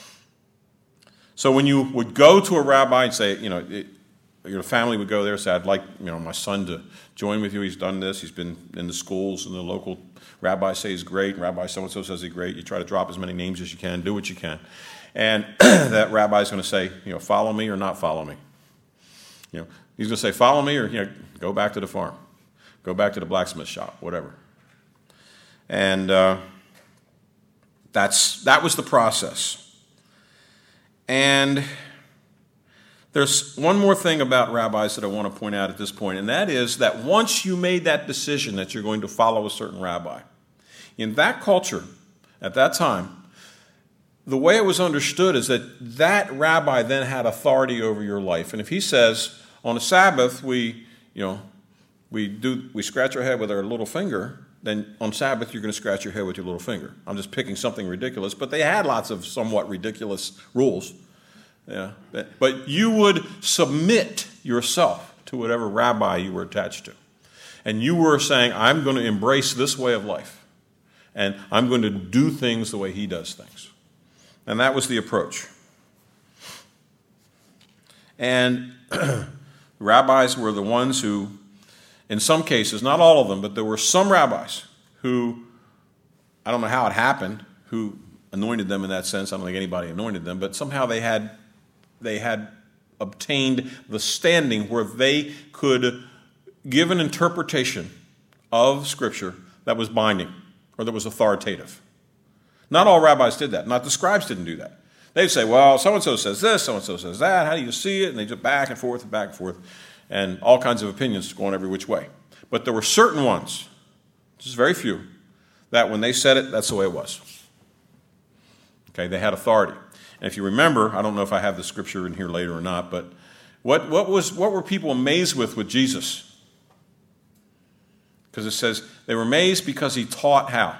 So when you would go to a rabbi and say, your family would go there and say, I'd like, my son to join with you. He's done this. He's been in the schools, and the local rabbis say he's great. And Rabbi so-and-so says he's great. You try to drop as many names as you can. Do what you can. And that rabbi is going to say, follow me or not follow me. He's going to say, follow me or, go back to the farm. Go back to the blacksmith shop, whatever. And that was the process. And there's one more thing about rabbis that I want to point out at this point, and that is that once you made that decision that you're going to follow a certain rabbi, in that culture, at that time, the way it was understood is that rabbi then had authority over your life. And if he says, on a Sabbath, we scratch our head with our little finger, then on Sabbath you're going to scratch your head with your little finger. I'm just picking something ridiculous, but they had lots of somewhat ridiculous rules. Yeah, but you would submit yourself to whatever rabbi you were attached to. And you were saying, I'm going to embrace this way of life. And I'm going to do things the way he does things. And that was the approach. And rabbis were the ones who, in some cases, not all of them, but there were some rabbis who, I don't know how it happened, who anointed them in that sense. I don't think anybody anointed them, but somehow they had obtained the standing where they could give an interpretation of Scripture that was binding or that was authoritative. Not all rabbis did that. Not the scribes didn't do that. They'd say, well, so-and-so says this, so-and-so says that. How do you see it? And they just back and forth, and all kinds of opinions going every which way. But there were certain ones, just very few, that when they said it, that's the way it was. Okay, they had authority. And if you remember, I don't know if I have the scripture in here later or not, but what were people amazed with Jesus? Because it says they were amazed because he taught how?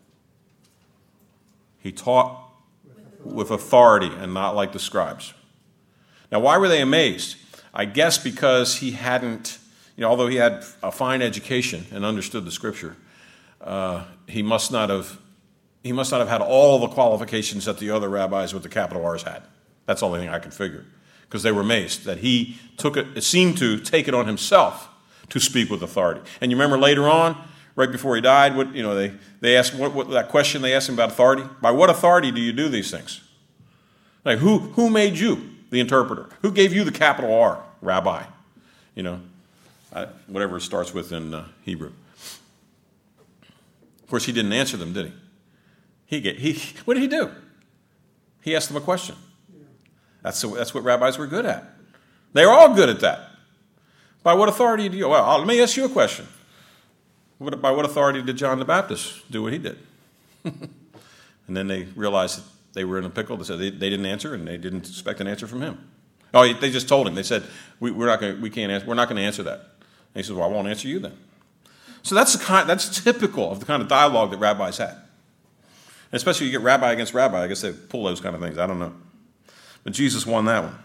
He taught with authority and not like the scribes. Now, why were they amazed? I guess because he hadn't, although he had a fine education and understood the scripture, he must not have had all the qualifications that the other rabbis with the capital R's had. That's the only thing I can figure. Because they were amazed that he seemed to take it on himself to speak with authority. And you remember later on, right before he died, they asked what that question they asked him about authority. By what authority do you do these things? Like who made you the interpreter? Who gave you the capital R, rabbi? Whatever it starts with in Hebrew. Of course, he didn't answer them, did he? What did he do? He asked them a question. That's what rabbis were good at. They were all good at that. By what authority do you? Well, let me ask you a question. By what authority did John the Baptist do what he did? And then they realized that they were in a pickle. They said they didn't answer, and they didn't expect an answer from him. Oh, they just told him. They said, we're not going to answer that. And he says, well, I won't answer you then. So that's typical of the kind of dialogue that rabbis had. And especially you get rabbi against rabbi. I guess they pull those kind of things. I don't know. But Jesus won that one.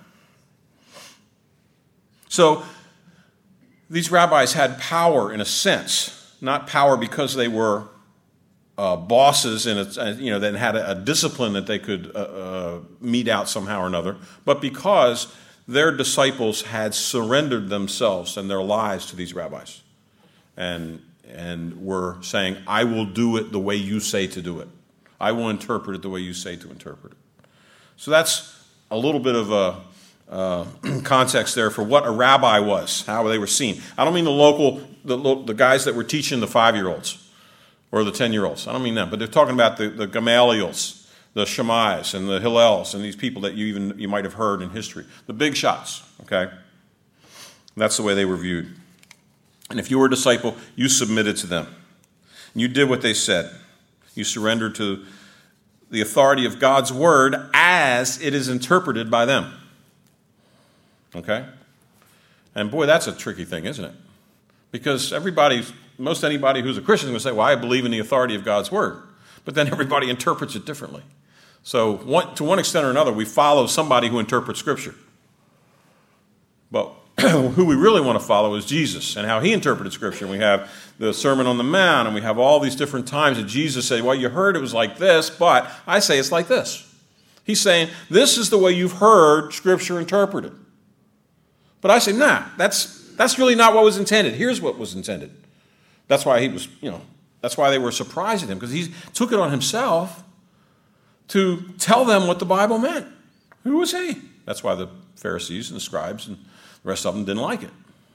So these rabbis had power in a sense. Not power because they were bosses and that had a discipline that they could mete out somehow or another, but because their disciples had surrendered themselves and their lives to these rabbis, and were saying, "I will do it the way you say to do it. I will interpret it the way you say to interpret it." So that's a little bit of a context there for what a rabbi was, how they were seen. I don't mean the guys that were teaching the 5-year-olds or the 10-year-olds. I don't mean them, but they're talking about the Gamaliels, the Shammais, and the Hillels, and these people that you might have heard in history. The big shots, okay? That's the way they were viewed. And if you were a disciple, you submitted to them. You did what they said. You surrendered to the authority of God's word as it is interpreted by them. Okay? And boy, that's a tricky thing, isn't it? Because most anybody who's a Christian is going to say, well, I believe in the authority of God's word. But then everybody interprets it differently. So to one extent or another, we follow somebody who interprets Scripture. But who we really want to follow is Jesus and how he interpreted Scripture. We have the Sermon on the Mount, and we have all these different times that Jesus said, well, you heard it was like this, but I say it's like this. He's saying, this is the way you've heard Scripture interpreted. But I say, nah, that's really not what was intended. Here's what was intended. That's why that's why they were surprised at him, because he took it on himself to tell them what the Bible meant. Who was he? That's why the Pharisees and the scribes and the rest of them didn't like it.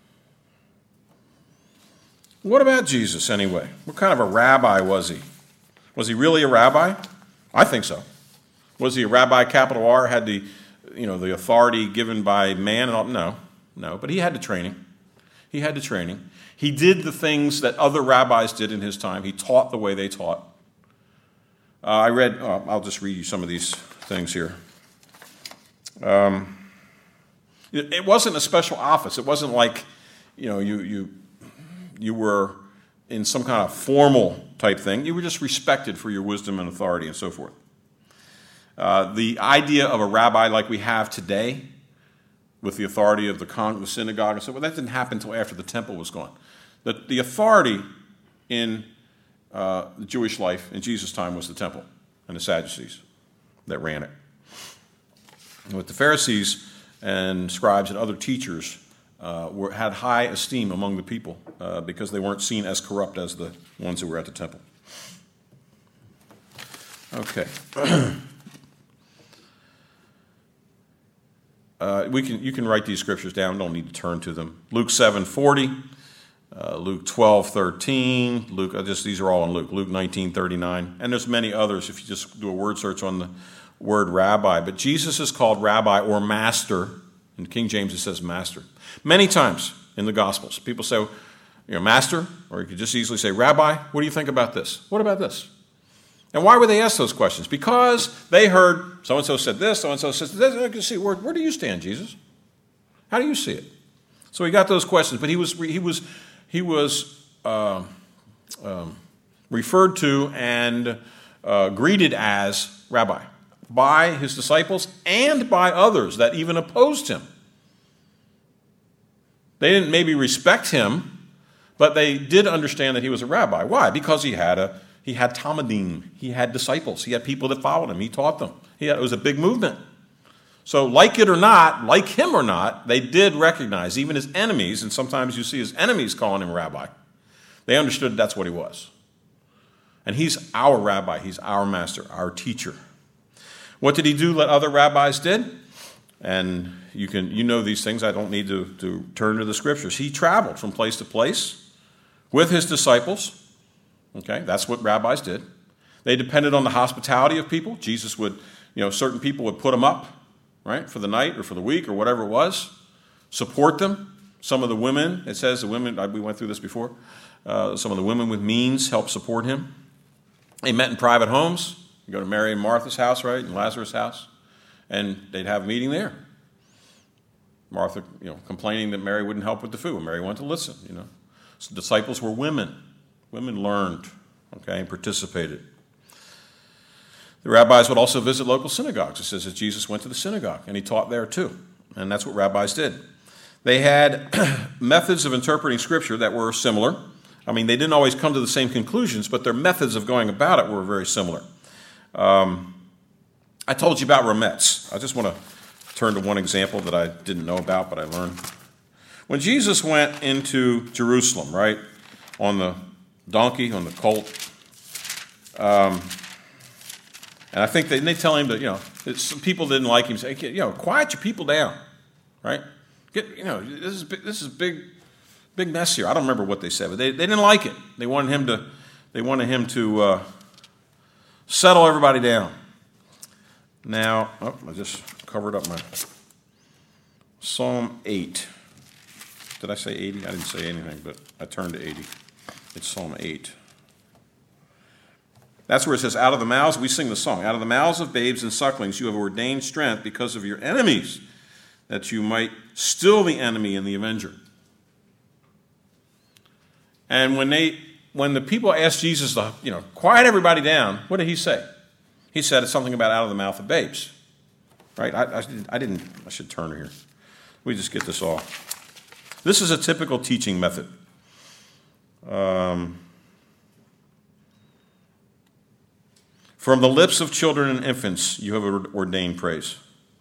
What about Jesus anyway? What kind of a rabbi was he? Was he really a rabbi? I think so. Was he a rabbi, capital R, had the authority given by man and all? No, but he had the training. He had the training. He did the things that other rabbis did in his time. He taught the way they taught. I'll just read you some of these things here. It wasn't a special office. It wasn't like, you were in some kind of formal type thing. You were just respected for your wisdom and authority and so forth. The idea of a rabbi like we have today, with the authority of the synagogue and so forth, that didn't happen until after the temple was gone. The authority in the Jewish life in Jesus' time was the temple and the Sadducees that ran it. And with the Pharisees and scribes and other teachers had high esteem among the people because they weren't seen as corrupt as the ones who were at the temple. Okay. You can write these scriptures down. Don't need to turn to them. Luke 7:40, Luke 12:13, these are all in Luke. Luke 19:39, and there's many others if you just do a word search on the word rabbi. But Jesus is called rabbi or master. In King James it says master. Many times in the Gospels, people say, master, or you could just easily say, rabbi, what do you think about this? What about this? And why would they ask those questions? Because they heard so-and-so said this, so-and-so said this. I can see, where do you stand, Jesus? How do you see it? So he got those questions, but he was referred to and greeted as rabbi by his disciples and by others that even opposed him. They didn't maybe respect him, but they did understand that he was a rabbi. Why? Because he had Talmudim. He had disciples. He had people that followed him. He taught them. It was a big movement. So like it or not, like him or not, they did recognize, even his enemies, and sometimes you see his enemies calling him rabbi, they understood that's what he was. And he's our rabbi. He's our master, our teacher. What did he do that other rabbis did? And you know these things. I don't need to turn to the scriptures. He traveled from place to place with his disciples. Okay, that's what rabbis did. They depended on the hospitality of people. Jesus would, certain people would put them up, right, for the night or for the week or whatever it was, support them. Some of the women, it says the women, we went through this before, some of the women with means helped support him. They met in private homes. You go to Mary and Martha's house, right, and Lazarus' house, and they'd have a meeting there. Martha, complaining that Mary wouldn't help with the food. Mary wanted to listen, So disciples were women. Women learned, and participated. The rabbis would also visit local synagogues. It says that Jesus went to the synagogue, and he taught there too. And that's what rabbis did. They had methods of interpreting Scripture that were similar. They didn't always come to the same conclusions, but their methods of going about it were very similar. I told you about Rametz. I just want to turn to one example that I didn't know about, but I learned. When Jesus went into Jerusalem, right, on the donkey, on the colt, and I think they tell him that, some people didn't like him, say, quiet your people down, right? This is big mess here. I don't remember what they said, but they didn't like it. They wanted him to settle everybody down. Now, I just covered up my Psalm 8. Did I say 80? I didn't say anything, but I turned to 80. It's Psalm 8. That's where it says, out of the mouths, we sing the song, out of the mouths of babes and sucklings you have ordained strength because of your enemies, that you might still the enemy and the avenger. And when the people asked Jesus to, quiet everybody down, what did he say? He said it's something about out of the mouth of babes. Right? I should turn here. We just get this off. This is a typical teaching method. From the lips of children and infants, you have ordained praise.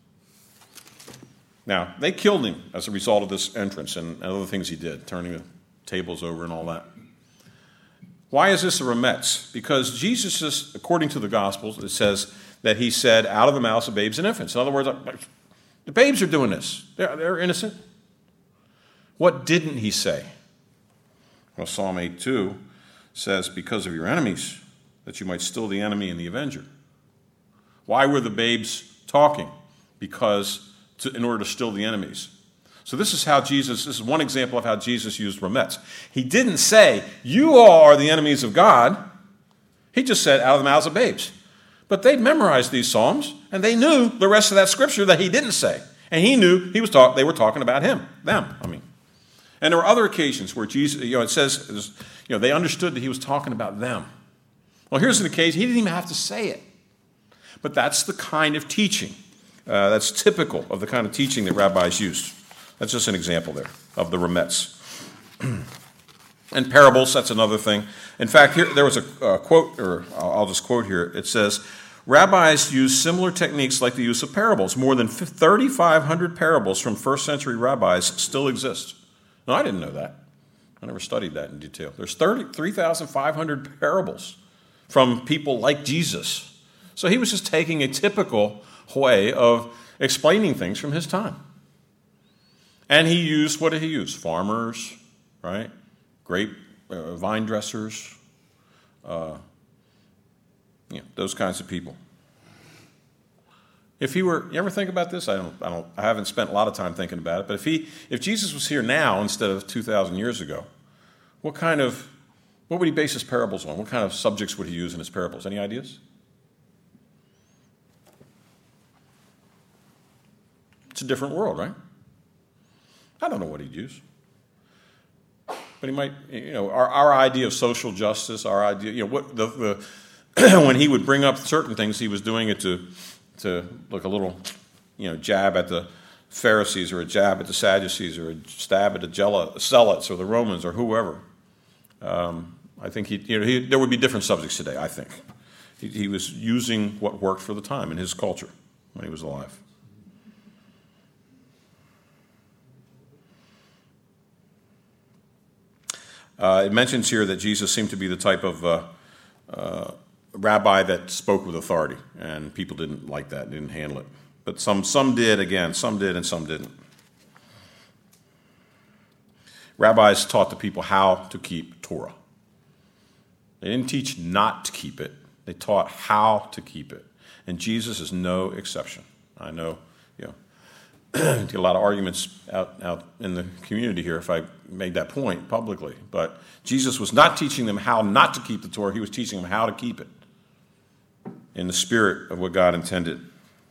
Now, they killed him as a result of this entrance and other things he did, turning the tables over and all that. Why is this a Rametz? Because Jesus, according to the Gospels, it says that he said, out of the mouths of babes and infants. In other words, the babes are doing this. They're innocent. What didn't he say? Well, Psalm 8:2 says, because of your enemies, that you might still the enemy and the avenger. Why were the babes talking? In order to still the enemies. So this is one example of how Jesus used Rametz. He didn't say, you all are the enemies of God. He just said, out of the mouths of babes. But they'd memorized these Psalms, and they knew the rest of that scripture that he didn't say. And he knew they were talking about them. And there were other occasions where Jesus, it says, they understood that he was talking about them. Well, here's the case. He didn't even have to say it. But that's the kind of teaching. That's typical of the kind of teaching that rabbis used. That's just an example there of the Rametz. And parables, that's another thing. In fact, here there was a quote, or I'll just quote here. It says, rabbis use similar techniques like the use of parables. More than 3,500 parables from first century rabbis still exist. No, I didn't know that. I never studied that in detail. There's 3,500 parables from people like Jesus So he was just taking a typical way of explaining things from his time. And he used, what did he use? Farmers, right? Grape, vine dressers, those kinds of people. If he were, you ever think about this? I haven't spent a lot of time thinking about it. But if Jesus was here now instead of 2,000 years ago, what would he base his parables on? What kind of subjects would he use in his parables? Any ideas? It's a different world, right? I don't know what he'd use. But he might, our idea of social justice, our idea, what the when he would bring up certain things, he was doing it to look a little, jab at the Pharisees or a jab at the Sadducees or a stab at the Zealots or the Romans or whoever. I think there would be different subjects today, I think. He was using what worked for the time in his culture when he was alive. It mentions here that Jesus seemed to be the type of rabbi that spoke with authority, and people didn't like that, didn't handle it. But some did, again, some did and some didn't. Rabbis taught the people how to keep Torah. They didn't teach not to keep it. They taught how to keep it. And Jesus is no exception. I know, get a lot of arguments out in the community here if I made that point publicly. But Jesus was not teaching them how not to keep the Torah. He was teaching them how to keep it in the spirit of what God intended.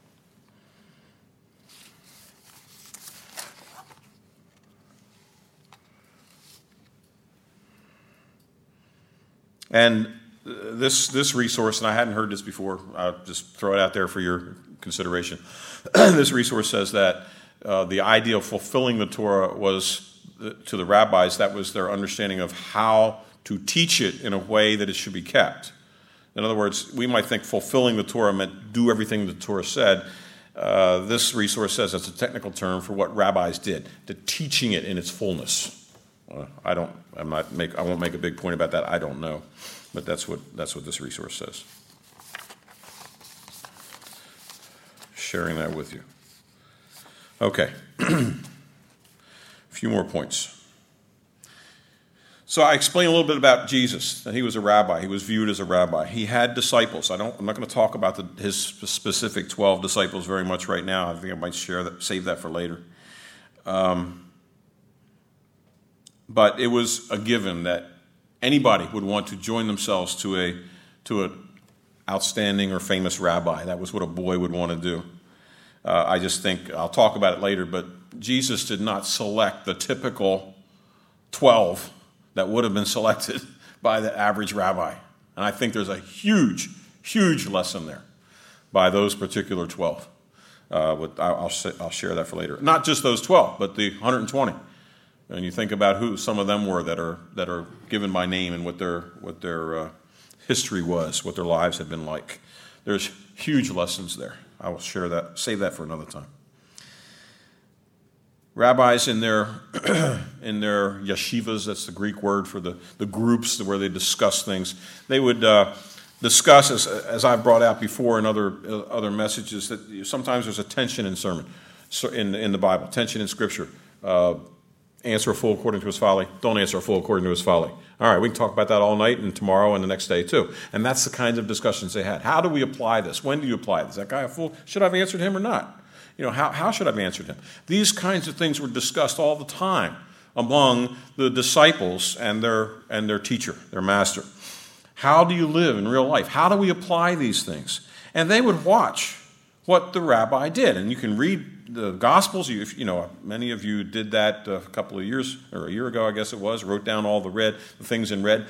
And this resource, and I hadn't heard this before, I'll just throw it out there for your consideration. This resource says that the idea of fulfilling the Torah was, to the rabbis, that was their understanding of how to teach it in a way that it should be kept. In other words, we might think fulfilling the Torah meant do everything the Torah said. This resource says it's a technical term for what rabbis did, the teaching it in its fullness. I won't make a big point about that. I don't know, but that's what this resource says. Sharing that with you. Okay, a few more points. So I explained a little bit about Jesus, that he was a rabbi. He was viewed as a rabbi. He had disciples. I'm not going to talk about his specific 12 disciples very much right now. I think I might save that for later. But it was a given that anybody would want to join themselves to an outstanding or famous rabbi. That was what a boy would want to do. I just think, I'll talk about it later, but Jesus did not select the typical 12 that would have been selected by the average rabbi. And I think there's a huge, huge lesson there by those particular 12. I'll share that for later. Not just those 12, but the 120. And you think about who some of them were that are given by name and what their history was, what their lives had been like. There's huge lessons there. I will share that, save that for another time. Rabbis in their yeshivas, that's the Greek word for the groups where they discuss things, they would discuss, as I've brought out before in other messages, that sometimes there's a tension in sermon, in the Bible, tension in Scripture. Answer a fool according to his folly. Don't answer a fool according to his folly. All right, we can talk about that all night and tomorrow and the next day too. And that's the kinds of discussions they had. How do we apply this? When do you apply this? Is that guy a fool? Should I have answered him or not? How should I have answered him? These kinds of things were discussed all the time among the disciples and their teacher, their master. How do you live in real life? How do we apply these things? And they would watch what the rabbi did. And you can read the Gospels. Many of you did that a couple of years, or a year ago, I guess it was, wrote down all the things in red.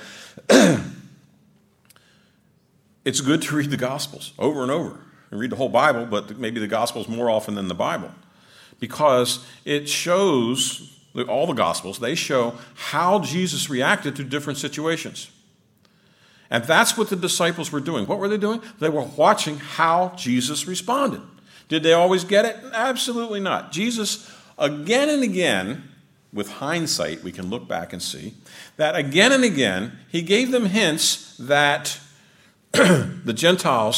It's good to read the Gospels over and over and read the whole Bible, but maybe the Gospels more often than the Bible, because it shows, all the Gospels, they show how Jesus reacted to different situations. And that's what the disciples were doing. What were they doing? They were watching how Jesus responded. Did they always get it? Absolutely not. Jesus, again and again, with hindsight, we can look back and see that again and again, he gave them hints that the Gentiles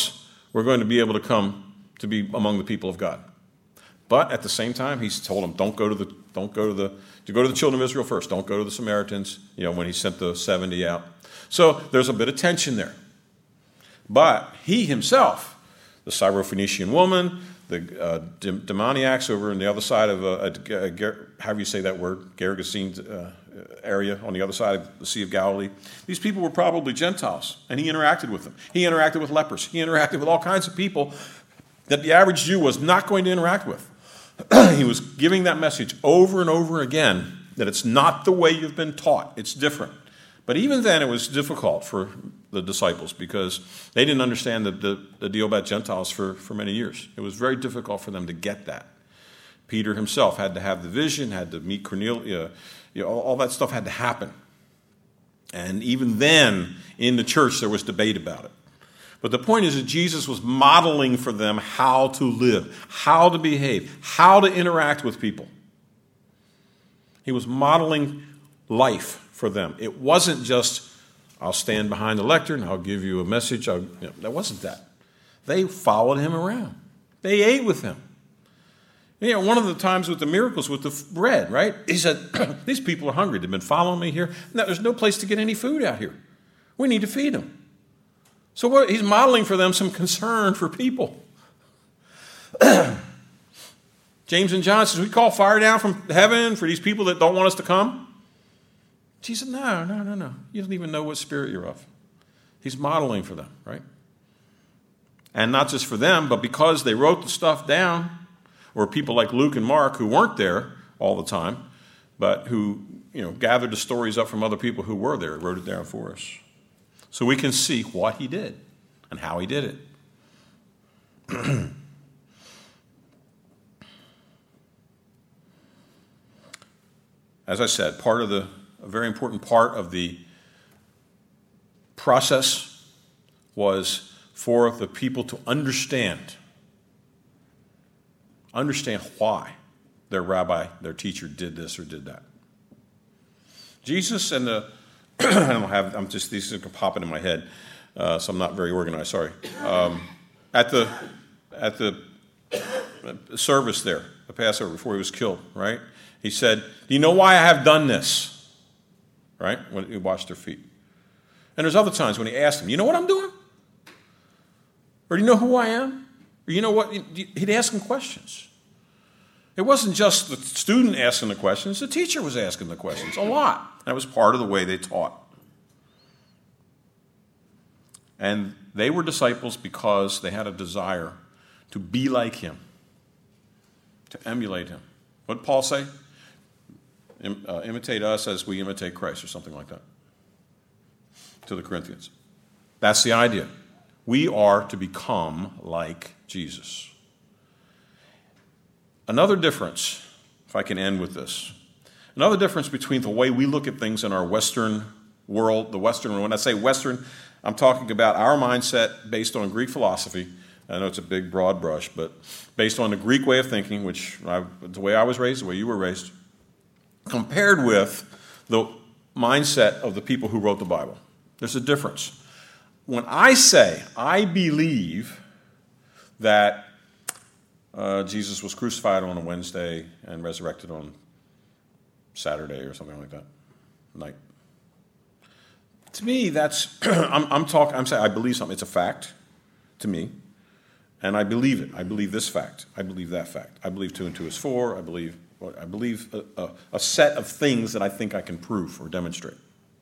were going to be able to come to be among the people of God. But at the same time, he's told them, go to the children of Israel first. Don't go to the Samaritans, when he sent the 70 out. So there's a bit of tension there. But he himself, the Syrophoenician woman, the demoniacs over on the other side of, how do you say that word, Gergesene area on the other side of the Sea of Galilee, these people were probably Gentiles, and he interacted with them. He interacted with lepers. He interacted with all kinds of people that the average Jew was not going to interact with. He was giving that message over and over again, that it's not the way you've been taught. It's different. But even then, it was difficult for the disciples because they didn't understand the deal about Gentiles for many years. It was very difficult for them to get that. Peter himself had to have the vision, had to meet Cornelius. All that stuff had to happen. And even then, in the church, there was debate about it. But the point is that Jesus was modeling for them how to live, how to behave, how to interact with people. He was modeling life for them. It wasn't just, I'll stand behind the lectern, I'll give you a message. That wasn't that. They followed him around. They ate with him. One of the times with the miracles with the bread, right? He said, these people are hungry. They've been following me here. Now, there's no place to get any food out here. We need to feed them. So he's modeling for them some concern for people. James and John says, we call fire down from heaven for these people that don't want us to come. Jesus said, no. You don't even know what spirit you're of. He's modeling for them, right? And not just for them, but because they wrote the stuff down, or people like Luke and Mark who weren't there all the time, but who gathered the stories up from other people who were there, wrote it down for us. So we can see what he did and how he did it. As I said, a very important part of the process was for the people to understand why their rabbi, their teacher did this or did that. Jesus and these are popping in my head, so I'm not very organized, sorry. At the service there, the Passover, before he was killed, right? He said, do you know why I have done this? Right? When he washed their feet. And there's other times when he asked them, you know what I'm doing? Or do you know who I am? Or you know what? He'd ask them questions. It wasn't just the student asking the questions, the teacher was asking the questions a lot. That was part of the way they taught. And they were disciples because they had a desire to be like him, to emulate him. What did Paul say? Imitate us as we imitate Christ, or something like that, to the Corinthians. That's the idea. We are to become like Jesus. Another difference, if I can end with this, another difference between the way we look at things in our Western world, when I say Western, I'm talking about our mindset based on Greek philosophy. I know it's a big, broad brush, but based on the Greek way of thinking, the way I was raised, the way you were raised, compared with the mindset of the people who wrote the Bible. There's a difference. When I say I believe that Jesus was crucified on a Wednesday and resurrected on Saturday or something like that, night. To me, that's I'm saying I believe something. It's a fact to me, and I believe it. I believe this fact. I believe that fact. I believe 2 and 2 is 4. I believe a set of things that I think I can prove or demonstrate.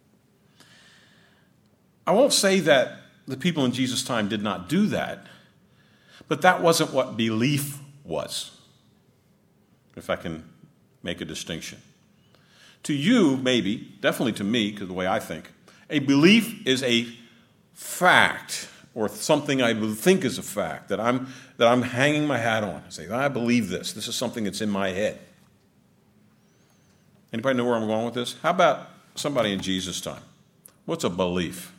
I won't say that the people in Jesus' time did not do that, but that wasn't what belief was, if I can make a distinction. To you, maybe, definitely to me, because the way I think, a belief is a fact, or something I think is a fact, that I'm hanging my hat on. I say, I believe this. This is something that's in my head. Anybody know where I'm going with this? How about somebody in Jesus' time? What's a belief?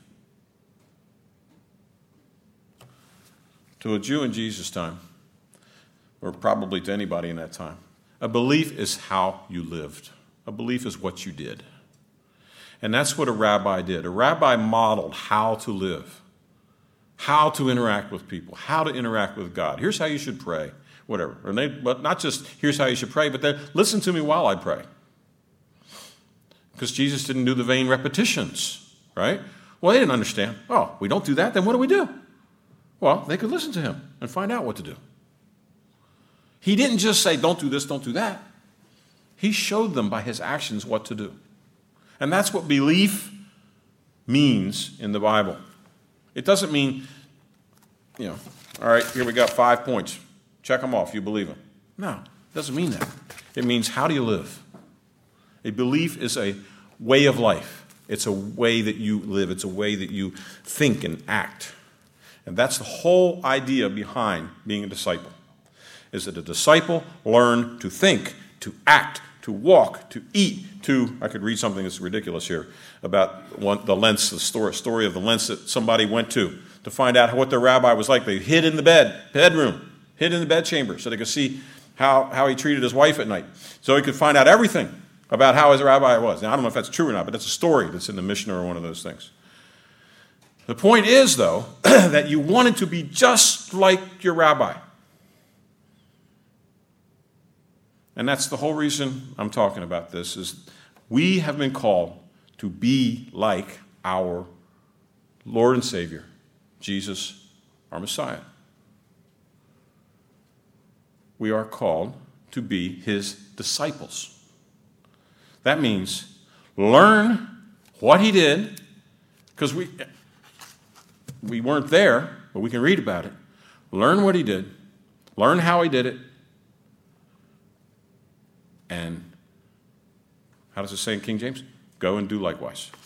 To a Jew in Jesus' time, or probably to anybody in that time, a belief is how you lived. A belief is what you did. And that's what a rabbi did. A rabbi modeled how to live how to interact with people, how to interact with God. Here's how you should pray, whatever. But not just here's how you should pray, but then listen to me while I pray. Because Jesus didn't do the vain repetitions, right? Well, they didn't understand. Oh, we don't do that, then what do? Well, they could listen to him and find out what to do. He didn't just say, don't do this, don't do that. He showed them by his actions what to do. And that's what belief means in the Bible. It doesn't mean, all right, here we got 5 points. Check them off, you believe them. No, it doesn't mean that. It means, how do you live? A belief is a way of life. It's a way that you live. It's a way that you think and act. And that's the whole idea behind being a disciple, is that a disciple learn to think, to act, to walk, to eat, I could read something that's ridiculous here about the story of the lengths that somebody went to find out what their rabbi was like. They hid in the bedroom, hid in the bedchamber so they could see how he treated his wife at night. So he could find out everything about how his rabbi was. Now, I don't know if that's true or not, but it's a story that's in the Mishnah or one of those things. The point is, though, that you wanted to be just like your rabbi. And that's the whole reason I'm talking about this, is we have been called to be like our Lord and Savior, Jesus, our Messiah. We are called to be his disciples. That means learn what he did, because we weren't there, but we can read about it. Learn what he did, learn how he did it, and how does it say in King James? Go and do likewise.